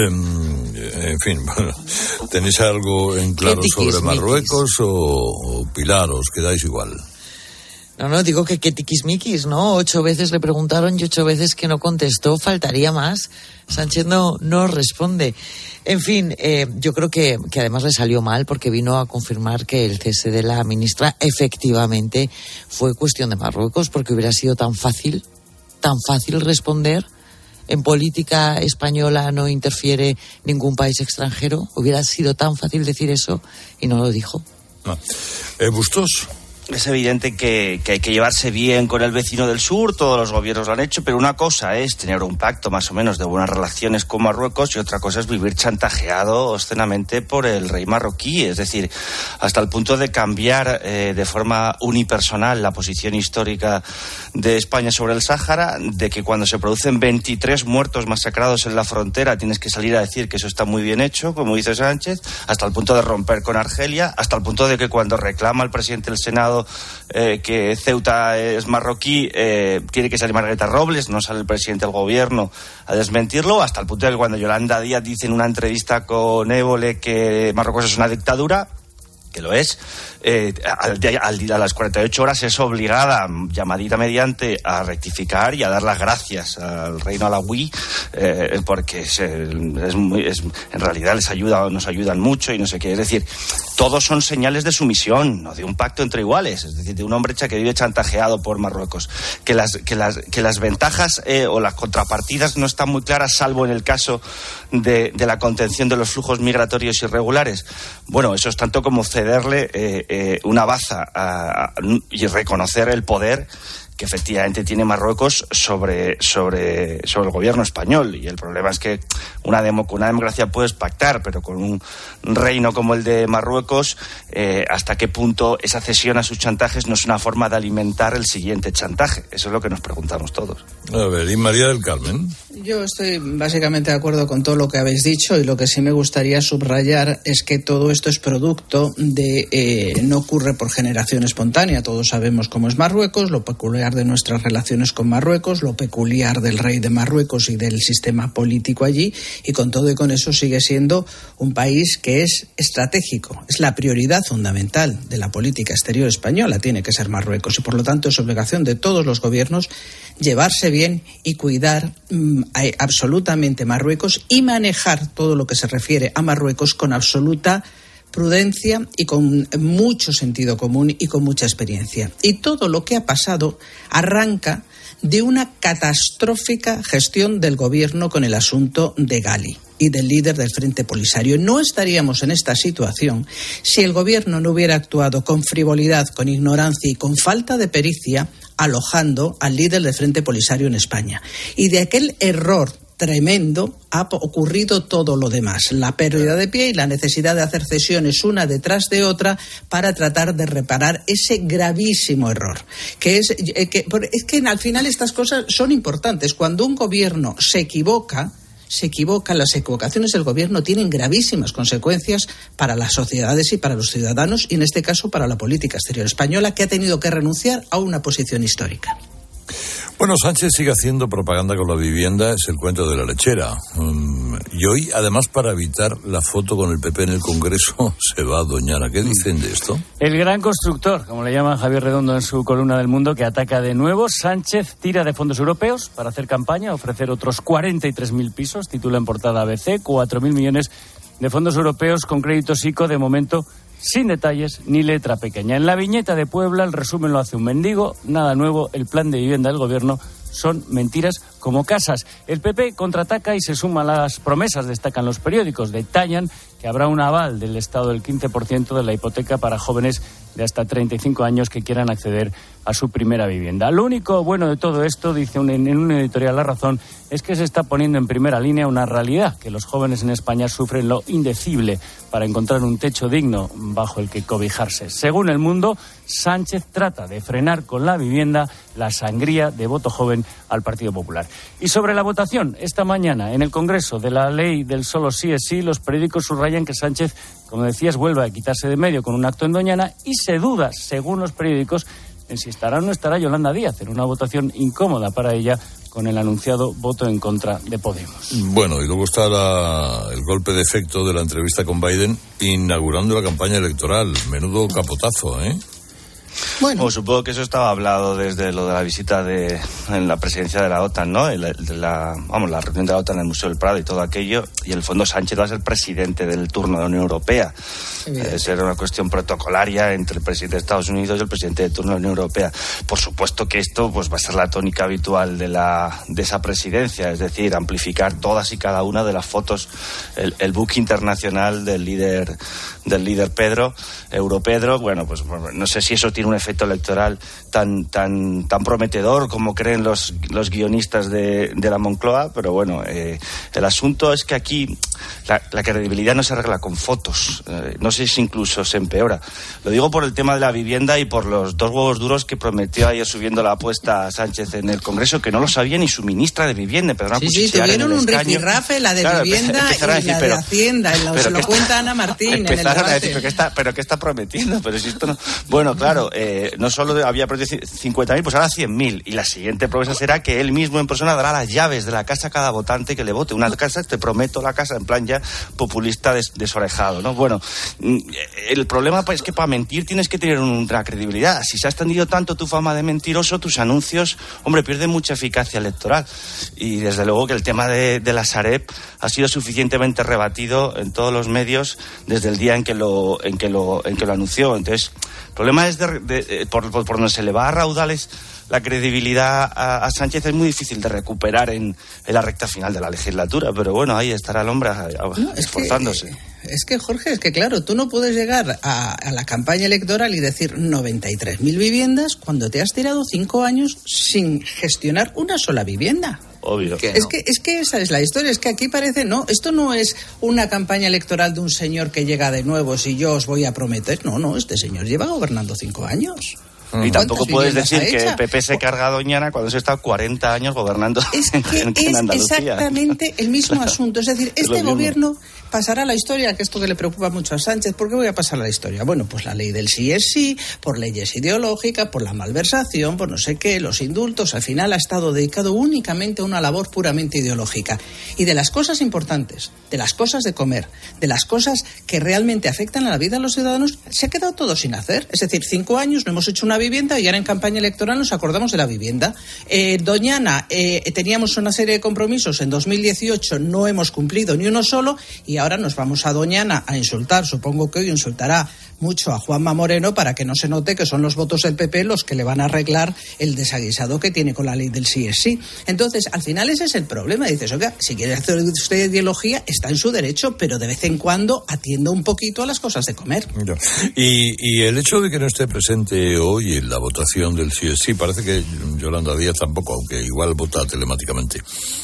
En fin, bueno, ¿tenéis algo en claro sobre Marruecos o Pilar, os quedáis igual? No, digo que qué tiquismiquis, ¿no? 8 veces le preguntaron y 8 veces que no contestó, faltaría más. Sánchez no responde. En fin, yo creo que además le salió mal porque vino a confirmar que el cese de la ministra efectivamente fue cuestión de Marruecos, porque hubiera sido tan fácil responder. En política española no interfiere ningún país extranjero. Hubiera sido tan fácil decir eso y no lo dijo. Bustos. Es evidente que hay que llevarse bien con el vecino del sur, todos los gobiernos lo han hecho, pero una cosa es tener un pacto más o menos de buenas relaciones con Marruecos y otra cosa es vivir chantajeado obscenamente por el rey marroquí, es decir, hasta el punto de cambiar de forma unipersonal la posición histórica de España sobre el Sáhara, de que cuando se producen 23 muertos masacrados en la frontera tienes que salir a decir que eso está muy bien hecho, como dice Sánchez, hasta el punto de romper con Argelia, hasta el punto de que cuando reclama el presidente del Senado que Ceuta es marroquí, tiene que salir Margarita Robles, no sale el presidente del gobierno a desmentirlo, hasta el punto de que cuando Yolanda Díaz dice en una entrevista con Évole que Marruecos es una dictadura, que lo es, a las 48 horas es obligada, llamadita mediante, a rectificar y a dar las gracias al reino alawí, porque en realidad nos ayudan mucho y no sé qué. Es decir, todos son señales de sumisión, no de un pacto entre iguales, es decir, de un hombre que vive chantajeado por Marruecos. Que las ventajas o las contrapartidas no están muy claras, salvo en el caso de la contención de los flujos migratorios irregulares. Bueno, eso es tanto como cederle una baza y reconocer el poder que efectivamente tiene Marruecos sobre el gobierno español. Y el problema es que una democracia puedes pactar, pero con un reino como el de Marruecos, hasta qué punto esa cesión a sus chantajes no es una forma de alimentar el siguiente chantaje. Eso es lo que nos preguntamos todos. A ver, ¿y María del Carmen? Yo estoy básicamente de acuerdo con todo lo que habéis dicho, y lo que sí me gustaría subrayar es que todo esto es producto de no ocurre por generación espontánea. Todos sabemos cómo es Marruecos, lo peculiar de nuestras relaciones con Marruecos, lo peculiar del rey de Marruecos y del sistema político allí, y con todo y con eso sigue siendo un país que es estratégico. Es la prioridad fundamental de la política exterior española, tiene que ser Marruecos, y por lo tanto es obligación de todos los gobiernos llevarse bien y cuidar absolutamente Marruecos y manejar todo lo que se refiere a Marruecos con absoluta prudencia y con mucho sentido común y con mucha experiencia. Y todo lo que ha pasado arranca de una catastrófica gestión del gobierno con el asunto de Gali y del líder del Frente Polisario. No estaríamos en esta situación si el gobierno no hubiera actuado con frivolidad, con ignorancia y con falta de pericia alojando al líder del Frente Polisario en España. Y de aquel error tremendo ha ocurrido todo lo demás, la pérdida de pie y la necesidad de hacer cesiones una detrás de otra para tratar de reparar ese gravísimo error, es que al final estas cosas son importantes. Cuando un gobierno se equivoca, las equivocaciones del gobierno tienen gravísimas consecuencias para las sociedades y para los ciudadanos, y en este caso para la política exterior española, que ha tenido que renunciar a una posición histórica. Bueno, Sánchez sigue haciendo propaganda con la vivienda, es el cuento de la lechera. Y hoy, además, para evitar la foto con el PP en el Congreso, se va a Doñana. ¿Qué dicen de esto? El gran constructor, como le llama Javier Redondo en su columna del Mundo, que ataca de nuevo. Sánchez tira de fondos europeos para hacer campaña, ofrecer otros 43.000 pisos, titula en portada ABC, 4.000 millones de fondos europeos con créditos ICO, de momento sin detalles ni letra pequeña. En la viñeta de Puebla el resumen lo hace un mendigo, nada nuevo, el plan de vivienda del gobierno son mentiras como casas. El PP contraataca y se suma a las promesas, destacan los periódicos. Detallan que habrá un aval del Estado del 15% de la hipoteca para jóvenes de hasta 35 años que quieran acceder a su primera vivienda. Lo único bueno de todo esto, dice en un editorial La Razón, es que se está poniendo en primera línea una realidad, que los jóvenes en España sufren lo indecible para encontrar un techo digno bajo el que cobijarse. Según El Mundo, Sánchez trata de frenar con la vivienda la sangría de voto joven al Partido Popular. Y sobre la votación, esta mañana en el Congreso de la ley del solo sí es sí, los periódicos subrayan subrayan que Sánchez, como decías, vuelve a quitarse de medio con un acto en Doñana y se duda, según los periódicos, en si estará o no estará Yolanda Díaz en una votación incómoda para ella con el anunciado voto en contra de Podemos. Bueno, y luego está el golpe de efecto de la entrevista con Biden inaugurando la campaña electoral. Menudo capotazo, ¿eh? Bueno, supongo que eso estaba hablado desde lo de la visita en la presidencia de la OTAN, ¿no? La reunión de la OTAN en el Museo del Prado y todo aquello. Y en el fondo Sánchez va a ser presidente del turno de la Unión Europea. Será una cuestión protocolaria entre el presidente de Estados Unidos y el presidente del turno de la Unión Europea. Por supuesto que esto pues va a ser la tónica habitual de esa presidencia, es decir, amplificar todas y cada una de las fotos, el buque internacional del líder Pedro, Europedro. Bueno, pues no sé si eso tiene un efecto electoral tan prometedor como creen los guionistas de la Moncloa, pero bueno, el asunto es que aquí la credibilidad no se arregla con fotos, no sé si incluso se empeora. Lo digo por el tema de la vivienda y por los 2 huevos duros que prometió ayer subiendo la apuesta a Sánchez en el Congreso, que no lo sabía ni su ministra de Vivienda. Sí, tuvieron un rifirrafe, la de Vivienda y la de Hacienda, se lo cuenta Ana Martín en el debate. A decir, ¿pero qué está prometiendo? Pero si esto no... Bueno, claro, no solo había prometido 50.000, pues ahora 100.000. Y la siguiente promesa será que él mismo en persona dará las llaves de la casa a cada votante que le vote. Una casa, te prometo la casa, en plan ya populista desorejado, ¿no? Bueno, el problema es que para mentir tienes que tener una credibilidad. Si se ha extendido tanto tu fama de mentiroso, tus anuncios, hombre, pierden mucha eficacia electoral. Y desde luego que el tema de la Sareb ha sido suficientemente rebatido en todos los medios desde el día en que lo anunció. Entonces, el problema es por donde se le va a raudales la credibilidad a Sánchez, es muy difícil de recuperar en la recta final de la legislatura, pero bueno, ahí estará el hombre esforzándose. Es que, Jorge, claro, tú no puedes llegar a la campaña electoral y decir 93.000 viviendas cuando te has tirado 5 años sin gestionar una sola vivienda. Obvio. Es que esa es la historia, es que aquí parece, no, esto no es una campaña electoral de un señor que llega de nuevo, si yo os voy a prometer, no, este señor lleva gobernando 5 años. Y tampoco puedes decir que el PP se carga a Doñana cuando se ha estado 40 años gobernando en Andalucía. Exactamente el mismo asunto. Es decir, este gobierno pasará a la historia, que esto que le preocupa mucho a Sánchez. ¿Por qué voy a pasar a la historia? Bueno, pues la ley del sí es sí, por leyes ideológicas, por la malversación, por no sé qué, los indultos. Al final ha estado dedicado únicamente a una labor puramente ideológica. Y de las cosas importantes, de las cosas de comer, de las cosas que realmente afectan a la vida de los ciudadanos, se ha quedado todo sin hacer. Es decir, 5 años no hemos hecho una vivienda y ahora en campaña electoral nos acordamos de la vivienda. Doñana, teníamos una serie de compromisos en 2018, no hemos cumplido ni uno solo y ahora nos vamos a Doñana a insultar. Supongo que hoy insultará mucho a Juanma Moreno para que no se note que son los votos del PP los que le van a arreglar el desaguisado que tiene con la ley del sí es sí. Entonces, al final ese es el problema. Dices, oiga, si quiere hacer usted ideología, está en su derecho, pero de vez en cuando atienda un poquito a las cosas de comer. Y el hecho de que no esté presente hoy en la votación del sí es sí, parece que Yolanda Díaz tampoco, aunque igual vota telemáticamente.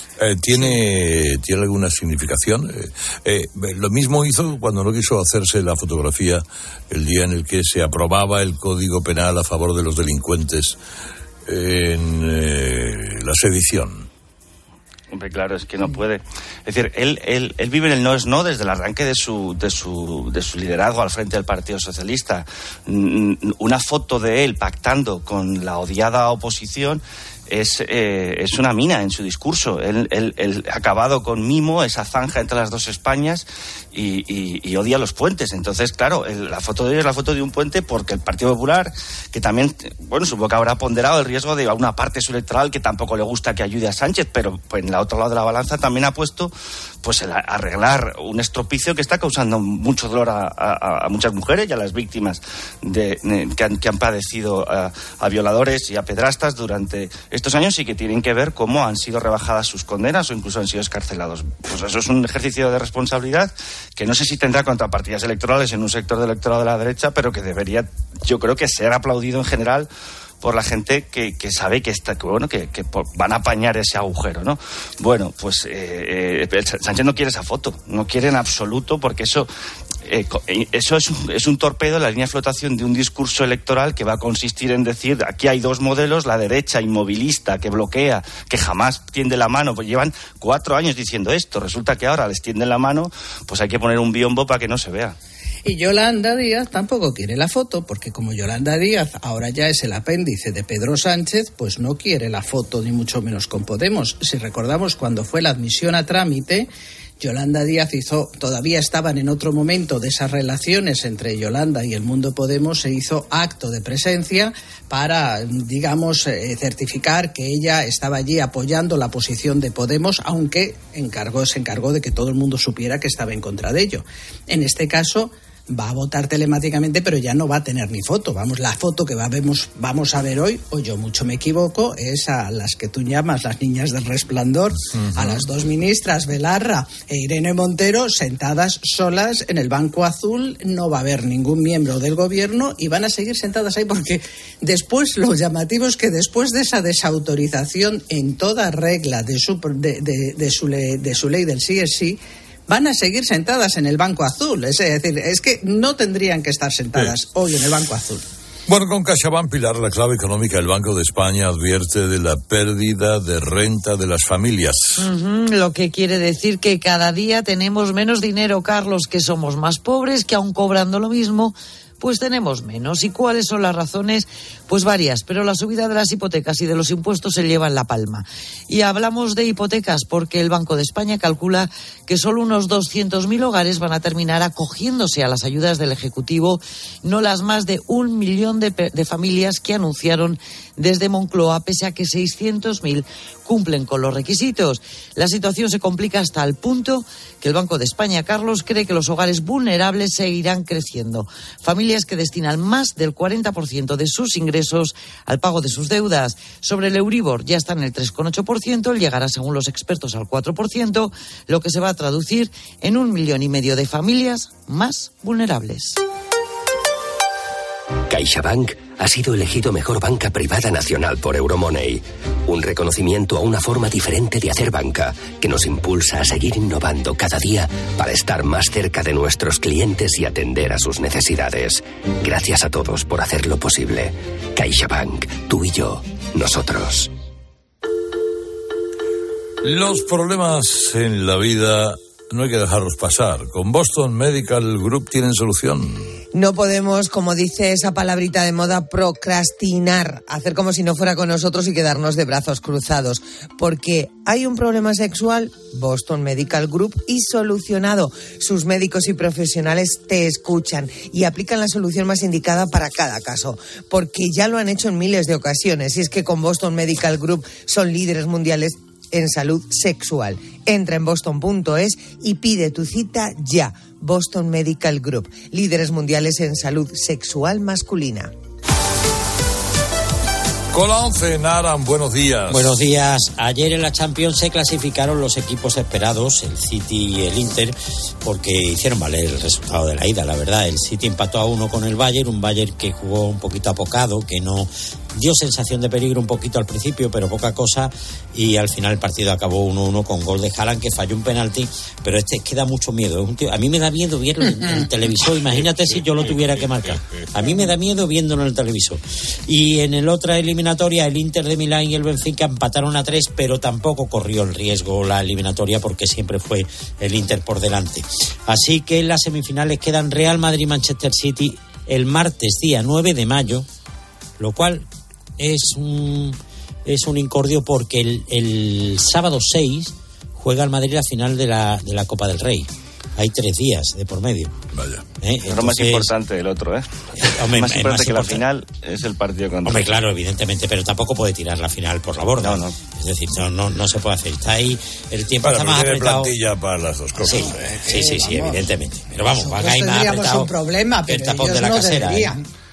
¿Tiene alguna significación? Lo mismo hizo cuando no quiso hacerse la fotografía el día en el que se aprobaba el Código Penal a favor de los delincuentes en la sedición. Hombre, claro, es que no puede. Es decir, él vive en el no es no desde el arranque de su liderazgo al frente del Partido Socialista. Una foto de él pactando con la odiada oposición es una mina en su discurso. Él ha acabado con mimo, esa zanja entre las dos Españas, y odia los puentes. Entonces, claro, la foto de él es la foto de un puente porque el Partido Popular, que también, bueno, supongo que habrá ponderado el riesgo de una parte de su electoral que tampoco le gusta que ayude a Sánchez, pero pues, en el otro lado de la balanza también ha puesto pues el arreglar un estropicio que está causando mucho dolor a muchas mujeres y a las víctimas que han padecido a violadores y a pedrastas durante estos años y que tienen que ver cómo han sido rebajadas sus condenas o incluso han sido escarcelados. Pues eso es un ejercicio de responsabilidad que no sé si tendrá contrapartidas electorales en un sector del electorado de la derecha, pero que debería, yo creo, que ser aplaudido en general por la gente que sabe que van a apañar ese agujero, ¿no? Bueno, pues Sánchez no quiere esa foto, no quiere en absoluto, porque eso eso es un torpedo en la línea de flotación de un discurso electoral que va a consistir en decir, aquí hay dos modelos, la derecha inmovilista que bloquea, que jamás tiende la mano, pues llevan 4 años diciendo esto, resulta que ahora les tienden la mano, pues hay que poner un biombo para que no se vea. Y Yolanda Díaz tampoco quiere la foto, porque como Yolanda Díaz ahora ya es el apéndice de Pedro Sánchez, pues no quiere la foto, ni mucho menos con Podemos. Si recordamos, cuando fue la admisión a trámite, Yolanda Díaz todavía estaban en otro momento de esas relaciones entre Yolanda y el Mundo Podemos, se hizo acto de presencia para, digamos, certificar que ella estaba allí apoyando la posición de Podemos, aunque se encargó de que todo el mundo supiera que estaba en contra de ello. En este caso va a votar telemáticamente, pero ya no va a tener ni foto. Vamos, la foto que vamos a ver hoy, o yo mucho me equivoco, es a las que tú llamas las niñas del Resplandor, a las 2 ministras, Belarra e Irene Montero, sentadas solas en el banco azul. No va a haber ningún miembro del gobierno y van a seguir sentadas ahí, porque después, lo llamativo es que después de esa desautorización en toda regla de su ley del sí es sí, van a seguir sentadas en el banco azul. Es decir, es que no tendrían que estar sentadas hoy en el banco azul. Bueno, con CaixaBank, Pilar, la clave económica del Banco de España advierte de la pérdida de renta de las familias. Lo que quiere decir que cada día tenemos menos dinero, Carlos, que somos más pobres, que aun cobrando lo mismo, pues tenemos menos. ¿Y cuáles son las razones? Pues varias, pero la subida de las hipotecas y de los impuestos se llevan la palma. Y hablamos de hipotecas porque el Banco de España calcula que solo unos 200.000 hogares van a terminar acogiéndose a las ayudas del Ejecutivo, no las más de 1 millón de familias que anunciaron desde Moncloa, pese a que 600.000 cumplen con los requisitos. La situación se complica hasta el punto que el Banco de España, Carlos, cree que los hogares vulnerables seguirán creciendo. Familias que destinan más del 40% de sus ingresos al pago de sus deudas. Sobre el Euribor ya está en el 3,8%, llegará según los expertos al 4%, lo que se va a traducir en 1,5 millones de familias más vulnerables. CaixaBank ha sido elegido mejor banca privada nacional por Euromoney. Un reconocimiento a una forma diferente de hacer banca que nos impulsa a seguir innovando cada día para estar más cerca de nuestros clientes y atender a sus necesidades. Gracias a todos por hacerlo posible. CaixaBank, tú y yo, nosotros. Los problemas en la vida no hay que dejarlos pasar. Con Boston Medical Group tienen solución. No podemos, como dice esa palabrita de moda, procrastinar, hacer como si no fuera con nosotros y quedarnos de brazos cruzados. Porque hay un problema sexual, Boston Medical Group, y solucionado. Sus médicos y profesionales te escuchan y aplican la solución más indicada para cada caso. Porque ya lo han hecho en miles de ocasiones. Y es que con Boston Medical Group son líderes mundiales en salud sexual. Entra en boston.es y pide tu cita ya. Boston Medical Group, líderes mundiales en salud sexual masculina. Con la 11, Naran, buenos días. Buenos días. Ayer en la Champions se clasificaron los equipos esperados, el City y el Inter, porque hicieron valer el resultado de la ida, la verdad. El City empató a 1 con el Bayern, un Bayern que jugó un poquito apocado, que no dio sensación de peligro un poquito al principio, pero poca cosa, y al final el partido acabó 1-1 con gol de Haaland, que falló un penalti, pero es que da mucho miedo. A mí me da miedo verlo en el televisor, imagínate si yo lo tuviera que marcar. A mí me da miedo viéndolo en el televisor. Y en el otra eliminatoria, el Inter de Milán y el Benfica empataron a 3, pero tampoco corrió el riesgo la eliminatoria porque siempre fue el Inter por delante. Así que en las semifinales quedan Real Madrid-Manchester City el martes día 9 de mayo, lo cual es un incordio porque el sábado 6 juega el Madrid la final de la Copa del Rey. Hay 3 días de por medio. Vaya. Es lo más importante el otro, Hombre, más importante que la final es el partido contra. Hombre, claro, evidentemente, pero tampoco puede tirar la final por la borda. No. Es decir, no se puede hacer. Está ahí, el tiempo está más tiene apretado. Plantilla para las dos cosas. Sí, evidentemente. Pero vamos, van ahí más tendríamos apretado un problema, pero el tapón ellos de la no casera. deberían.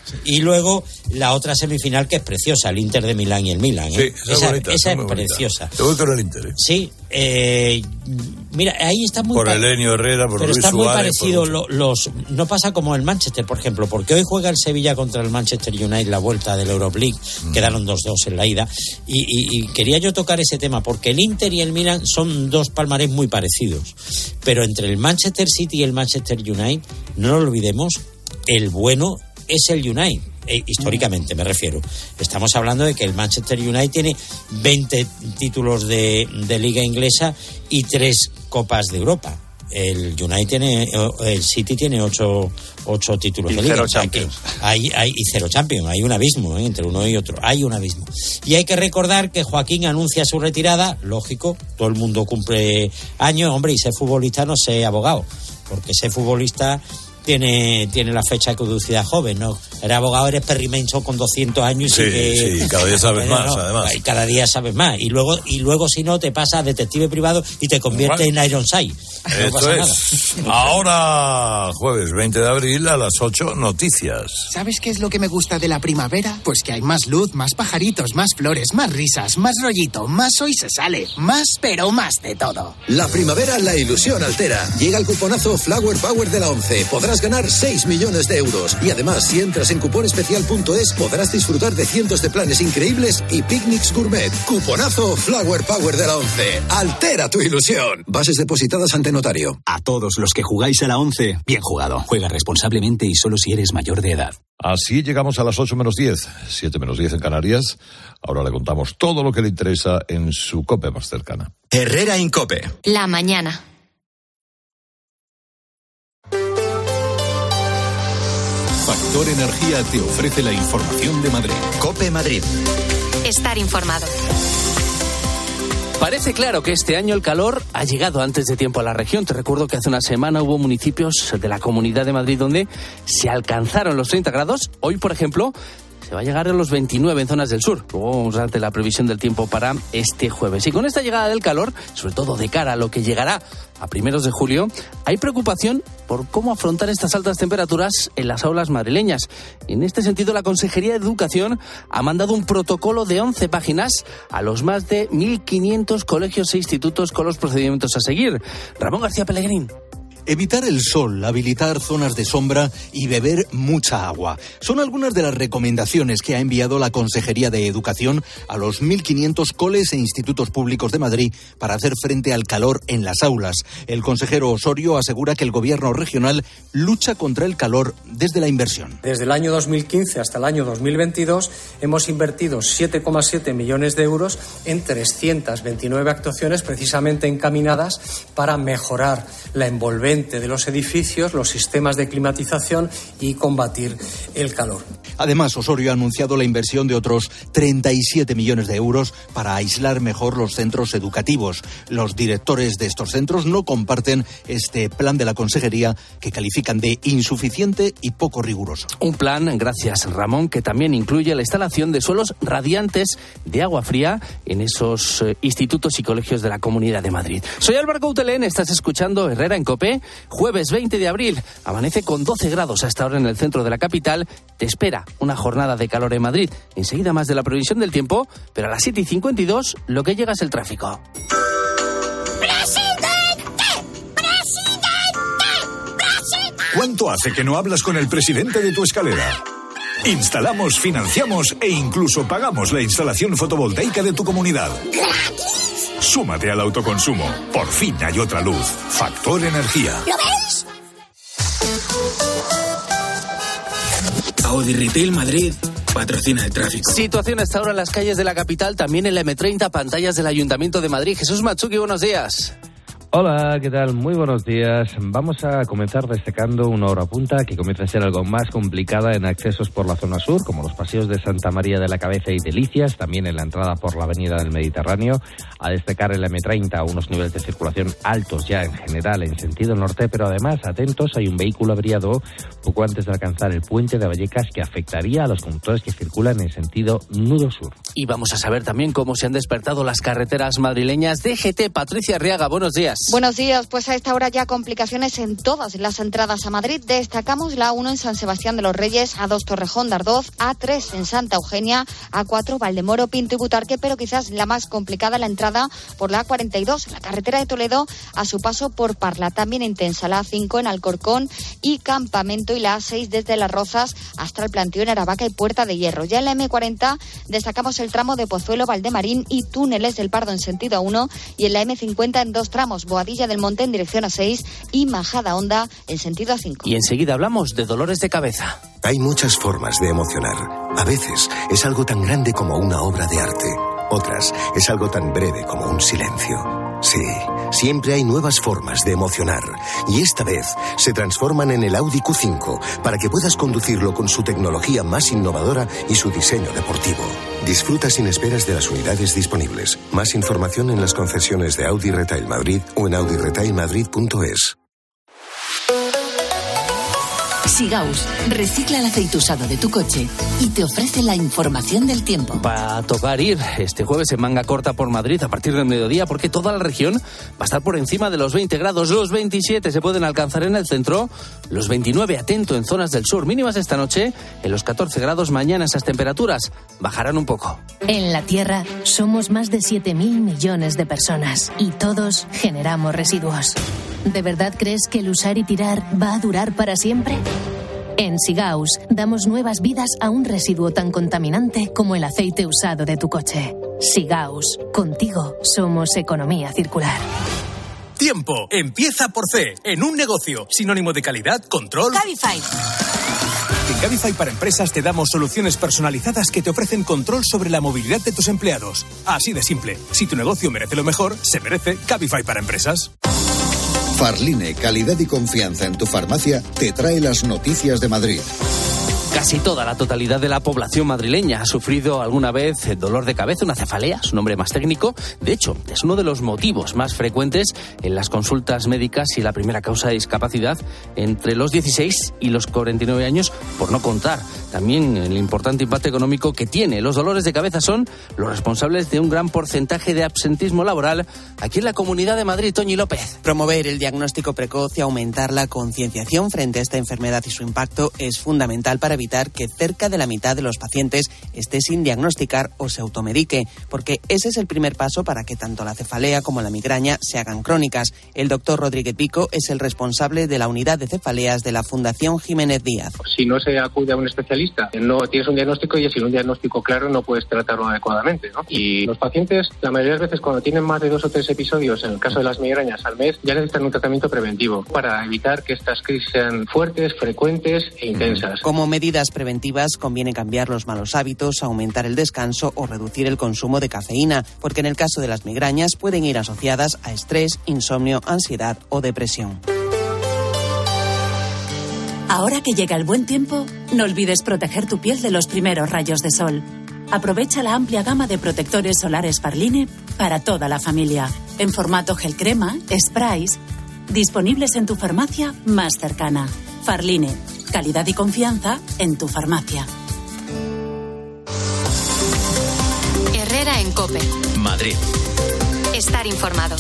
Y luego la otra semifinal que es preciosa, el Inter de Milán y el Milan. Sí, esa es preciosa. Te voy con el Inter. Sí, mira, ahí está muy... Por Elenio Herrera, por pero Luis está muy Suárez, parecido. No pasa como el Manchester, por ejemplo, porque hoy juega el Sevilla contra el Manchester United la vuelta del Europa League. Quedaron 2-2 en la ida. Y quería yo tocar ese tema, porque el Inter y el Milan son dos palmarés muy parecidos. Pero entre el Manchester City y el Manchester United, no lo olvidemos, el bueno es el United. Históricamente me refiero. Estamos hablando de que el Manchester United tiene 20 títulos de liga inglesa y 3 copas de Europa. El City tiene 8 títulos de liga. 0 Champions. Y 0 Champions. Hay un abismo entre uno y otro. Hay un abismo. Y hay que recordar que Joaquín anuncia su retirada. Lógico, todo el mundo cumple años. Hombre, y ser futbolista no ser abogado. Porque ser futbolista tiene la fecha de caducidad joven, ¿no? Eres abogado, eres Perry Mason con 200 años. Sí, cada día sabes más, además. Y cada día sabes más. Y luego si no, te pasas a detective privado y te conviertes en Ironside. Esto es. Ahora, jueves 20 de abril, a las 8, noticias. ¿Sabes qué es lo que me gusta de la primavera? Pues que hay más luz, más pajaritos, más flores, más risas, más rollito, más hoy se sale, más pero más de todo. La primavera la ilusión altera. Llega el cuponazo Flower Power de la 11. Podrás ganar 6 millones de euros. Y además, si entras en cuponespecial.es, podrás disfrutar de cientos de planes increíbles y picnics gourmet. Cuponazo Flower Power de la 11. Altera tu ilusión. Bases depositadas ante notario. A todos los que jugáis a la 11, bien jugado. Juega responsablemente y solo si eres mayor de edad. Así llegamos a las 8 menos 10, 7 menos 10 en Canarias. Ahora le contamos todo lo que le interesa en su COPE más cercana. Herrera Incope. La mañana. Factor Energía te ofrece la información de Madrid. COPE Madrid. Estar informado. Parece claro que este año el calor ha llegado antes de tiempo a la región. Te recuerdo que hace una semana hubo municipios de la Comunidad de Madrid donde se alcanzaron los 30 grados. Hoy, por ejemplo, se va a llegar a los 29 en zonas del sur. Luego vamos a darte la previsión del tiempo para este jueves. Y con esta llegada del calor, sobre todo de cara a lo que llegará a primeros de julio, hay preocupación por cómo afrontar estas altas temperaturas en las aulas madrileñas. En este sentido, la Consejería de Educación ha mandado un protocolo de 11 páginas a los más de 1.500 colegios e institutos con los procedimientos a seguir. Ramón García Pellegrín. Evitar el sol, habilitar zonas de sombra y beber mucha agua. Son algunas de las recomendaciones que ha enviado la Consejería de Educación a los 1.500 coles e institutos públicos de Madrid para hacer frente al calor en las aulas. El consejero Osorio asegura que el gobierno regional lucha contra el calor desde la inversión. Desde el año 2015 hasta el año 2022 hemos invertido 7,7 millones de euros en 329 actuaciones precisamente encaminadas para mejorar la envolvencia de los edificios, los sistemas de climatización y combatir el calor. Además, Osorio ha anunciado la inversión de otros 37 millones de euros para aislar mejor los centros educativos. Los directores de estos centros no comparten este plan de la Consejería, que califican de insuficiente y poco riguroso. Un plan, gracias Ramón, que también incluye la instalación de suelos radiantes de agua fría en esos institutos y colegios de la Comunidad de Madrid. Soy Álvaro Coutelén, estás escuchando Herrera en COPE. Jueves 20 de abril, amanece con 12 grados a esta hora en el centro de la capital. Te espera una jornada de calor en Madrid. Enseguida más de la previsión del tiempo, pero a las 7:52 lo que llega es el tráfico. ¿Cuánto hace que no hablas con el presidente de tu escalera? Instalamos, financiamos e incluso pagamos la instalación fotovoltaica de tu comunidad. Súmate al autoconsumo. Por fin hay otra luz. Factor Energía. ¿Lo ves? Audi Retail Madrid patrocina el tráfico. Situación hasta ahora en las calles de la capital, también en la M30, pantallas del Ayuntamiento de Madrid. Jesús Matsuki, buenos días. Hola, ¿qué tal? Muy buenos días. Vamos a comenzar destacando una hora punta que comienza a ser algo más complicada en accesos por la zona sur, como los paseos de Santa María de la Cabeza y Delicias, también en la entrada por la Avenida del Mediterráneo. A destacar el M30, unos niveles de circulación altos ya en general en sentido norte, pero además, atentos, hay un vehículo averiado poco antes de alcanzar el puente de Vallecas que afectaría a los conductores que circulan en sentido nudo sur. Y vamos a saber también cómo se han despertado las carreteras madrileñas. DGT, Patricia Arriaga, buenos días. Buenos días. Pues a esta hora ya complicaciones en todas las entradas a Madrid. Destacamos la A1 en San Sebastián de los Reyes, A2 Torrejón de Ardoz, A3 en Santa Eugenia, A4 Valdemoro, Pinto y Butarque, pero quizás la más complicada la entrada por la A42, la carretera de Toledo, a su paso por Parla. También intensa la A5 en Alcorcón y Campamento, y la A6 desde Las Rozas hasta el Plantío en Aravaca y Puerta de Hierro. Ya en la M40 destacamos el tramo de Pozuelo, Valdemarín y Túneles del Pardo en sentido A1, y en la M50 en dos tramos, Boadilla del Monte en dirección A6 y Majada Honda en sentido A5. Y enseguida hablamos de dolores de cabeza. Hay muchas formas de emocionar. A veces es algo tan grande como una obra de arte. Otras es algo tan breve como un silencio. Sí, siempre hay nuevas formas de emocionar. Y esta vez se transforman en el Audi Q5 para que puedas conducirlo con su tecnología más innovadora y su diseño deportivo. Disfruta sin esperas de las unidades disponibles. Más información en las concesiones de Audi Retail Madrid o en audiretailmadrid.es. Sigaus recicla el aceite usado de tu coche y te ofrece la información del tiempo. Va a tocar ir este jueves en manga corta por Madrid a partir del mediodía, porque toda la región va a estar por encima de los 20 grados. Los 27 se pueden alcanzar en el centro, los 29 atento en zonas del sur. Mínimas esta noche en los 14 grados. Mañana esas temperaturas bajarán un poco. En la Tierra somos más de 7.000 millones de personas y todos generamos residuos. ¿De verdad crees que el usar y tirar va a durar para siempre? En Sigaus damos nuevas vidas a un residuo tan contaminante como el aceite usado de tu coche. Sigaus, contigo somos economía circular. Tiempo empieza por C, en un negocio, sinónimo de calidad, control. Cabify. En Cabify para Empresas te damos soluciones personalizadas que te ofrecen control sobre la movilidad de tus empleados. Así de simple. Si tu negocio merece lo mejor, se merece Cabify para Empresas. Farline, calidad y confianza en tu farmacia, te trae las noticias de Madrid. Casi toda la totalidad de la población madrileña ha sufrido alguna vez dolor de cabeza, una cefalea, su nombre más técnico. De hecho, es uno de los motivos más frecuentes en las consultas médicas y la primera causa de discapacidad entre los 16 y los 49 años, por no contar también el importante impacto económico que tiene. Los dolores de cabeza son los responsables de un gran porcentaje de absentismo laboral aquí en la Comunidad de Madrid. Toñi López. Promover el diagnóstico precoz y aumentar la concienciación frente a esta enfermedad y su impacto es fundamental para evitar que cerca de la mitad de los pacientes esté sin diagnosticar o se automedique, porque ese es el primer paso para que tanto la cefalea como la migraña se hagan crónicas. El doctor Rodríguez Pico es el responsable de la unidad de cefaleas de la Fundación Jiménez Díaz. Si no se acude a un especialista, no tienes un diagnóstico y sin un diagnóstico claro no puedes tratarlo adecuadamente, ¿no? Y los pacientes, la mayoría de veces cuando tienen más de 2 o 3 episodios, en el caso de las migrañas al mes, ya necesitan un tratamiento preventivo para evitar que estas crisis sean fuertes, frecuentes e intensas. Como medidas preventivas conviene cambiar los malos hábitos, aumentar el descanso o reducir el consumo de cafeína, porque en el caso de las migrañas pueden ir asociadas a estrés, insomnio, ansiedad o depresión. Ahora que llega el buen tiempo, no olvides proteger tu piel de los primeros rayos de sol. Aprovecha la amplia gama de protectores solares Farline para toda la familia, en formato gel crema, sprays, disponibles en tu farmacia más cercana. Farline, calidad y confianza en tu farmacia. Herrera en COPE. Madrid. Estar informado.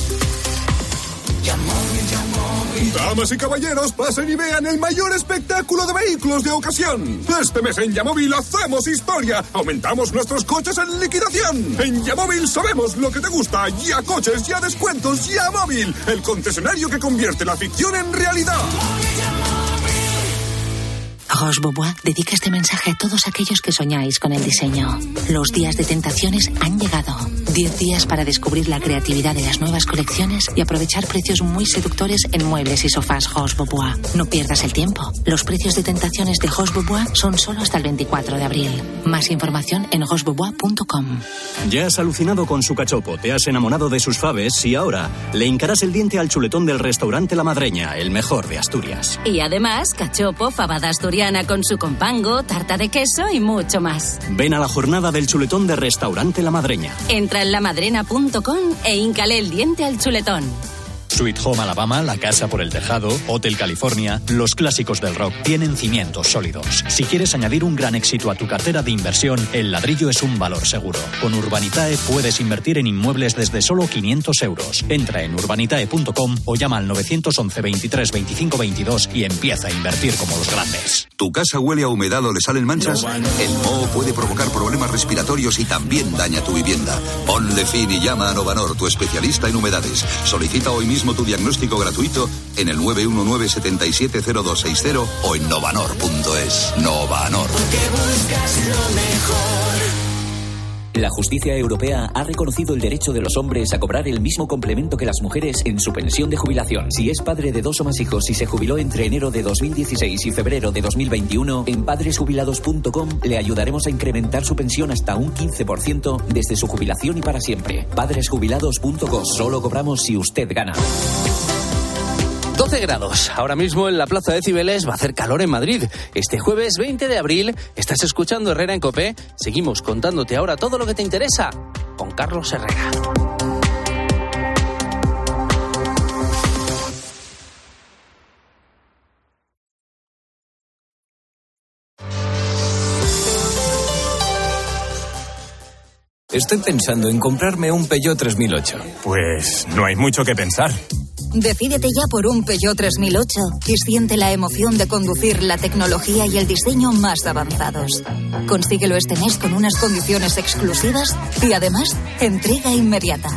Damas y caballeros, pasen y vean el mayor espectáculo de vehículos de ocasión. Este mes en Yamóvil hacemos historia. Aumentamos nuestros coches en liquidación. En Yamóvil sabemos lo que te gusta. Ya coches, ya descuentos, Yamóvil. El concesionario que convierte la ficción en realidad. Roche Bobois dedica este mensaje a todos aquellos que soñáis con el diseño. Los días de tentaciones han llegado. 10 días para descubrir la creatividad de las nuevas colecciones y aprovechar precios muy seductores en muebles y sofás Roche Bobois. No pierdas el tiempo. Los precios de tentaciones de Roche Bobois son solo hasta el 24 de abril. Más información en rochebobois.com. Ya has alucinado con su cachopo, te has enamorado de sus faves y ahora le hincarás el diente al chuletón del restaurante La Madreña, el mejor de Asturias. Y además, cachopo, fabada asturiana con su compango, tarta de queso y mucho más. Ven a la jornada del chuletón de restaurante La Madreña. Entra en lamadrena.com e híncale el diente al chuletón. Sweet Home Alabama, La Casa por el Tejado, Hotel California, los clásicos del rock tienen cimientos sólidos. Si quieres añadir un gran éxito a tu cartera de inversión, el ladrillo es un valor seguro. Con Urbanitae puedes invertir en inmuebles desde solo 500 euros. Entra en urbanitae.com o llama al 911 23 25 22 y empieza a invertir como los grandes. ¿Tu casa huele a humedad o le salen manchas? El moho puede provocar problemas respiratorios y también daña tu vivienda. Ponle fin y llama a Novanor, tu especialista en humedades. Solicita hoy mismo tu diagnóstico gratuito en el 919 770260 o en novanor.es. Novanor. Porque buscas lo mejor. La justicia europea ha reconocido el derecho de los hombres a cobrar el mismo complemento que las mujeres en su pensión de jubilación. Si es padre de 2 o más hijos y se jubiló entre enero de 2016 y febrero de 2021, en padresjubilados.com le ayudaremos a incrementar su pensión hasta un 15% desde su jubilación y para siempre. Padresjubilados.com. Solo cobramos si usted gana. 12 grados. Ahora mismo en la Plaza de Cibeles va a hacer calor en Madrid. Este jueves 20 de abril estás escuchando Herrera en COPE. Seguimos contándote ahora todo lo que te interesa con Carlos Herrera. Estoy pensando en comprarme un Peugeot 3008. Pues no hay mucho que pensar. Decídete ya por un Peugeot 3008 y siente la emoción de conducir la tecnología y el diseño más avanzados. Consíguelo este mes con unas condiciones exclusivas y además entrega inmediata.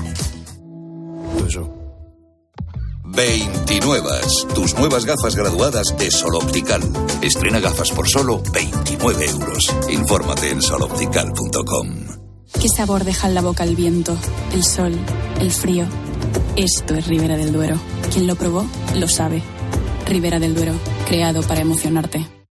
29. Tus nuevas gafas graduadas de Sol Optical. Estrena gafas por solo 29 euros. Infórmate en soloptical.com. ¿Qué sabor deja en la boca el viento, el sol, el frío? Esto es Ribera del Duero. Quien lo probó, lo sabe. Ribera del Duero, creado para emocionarte.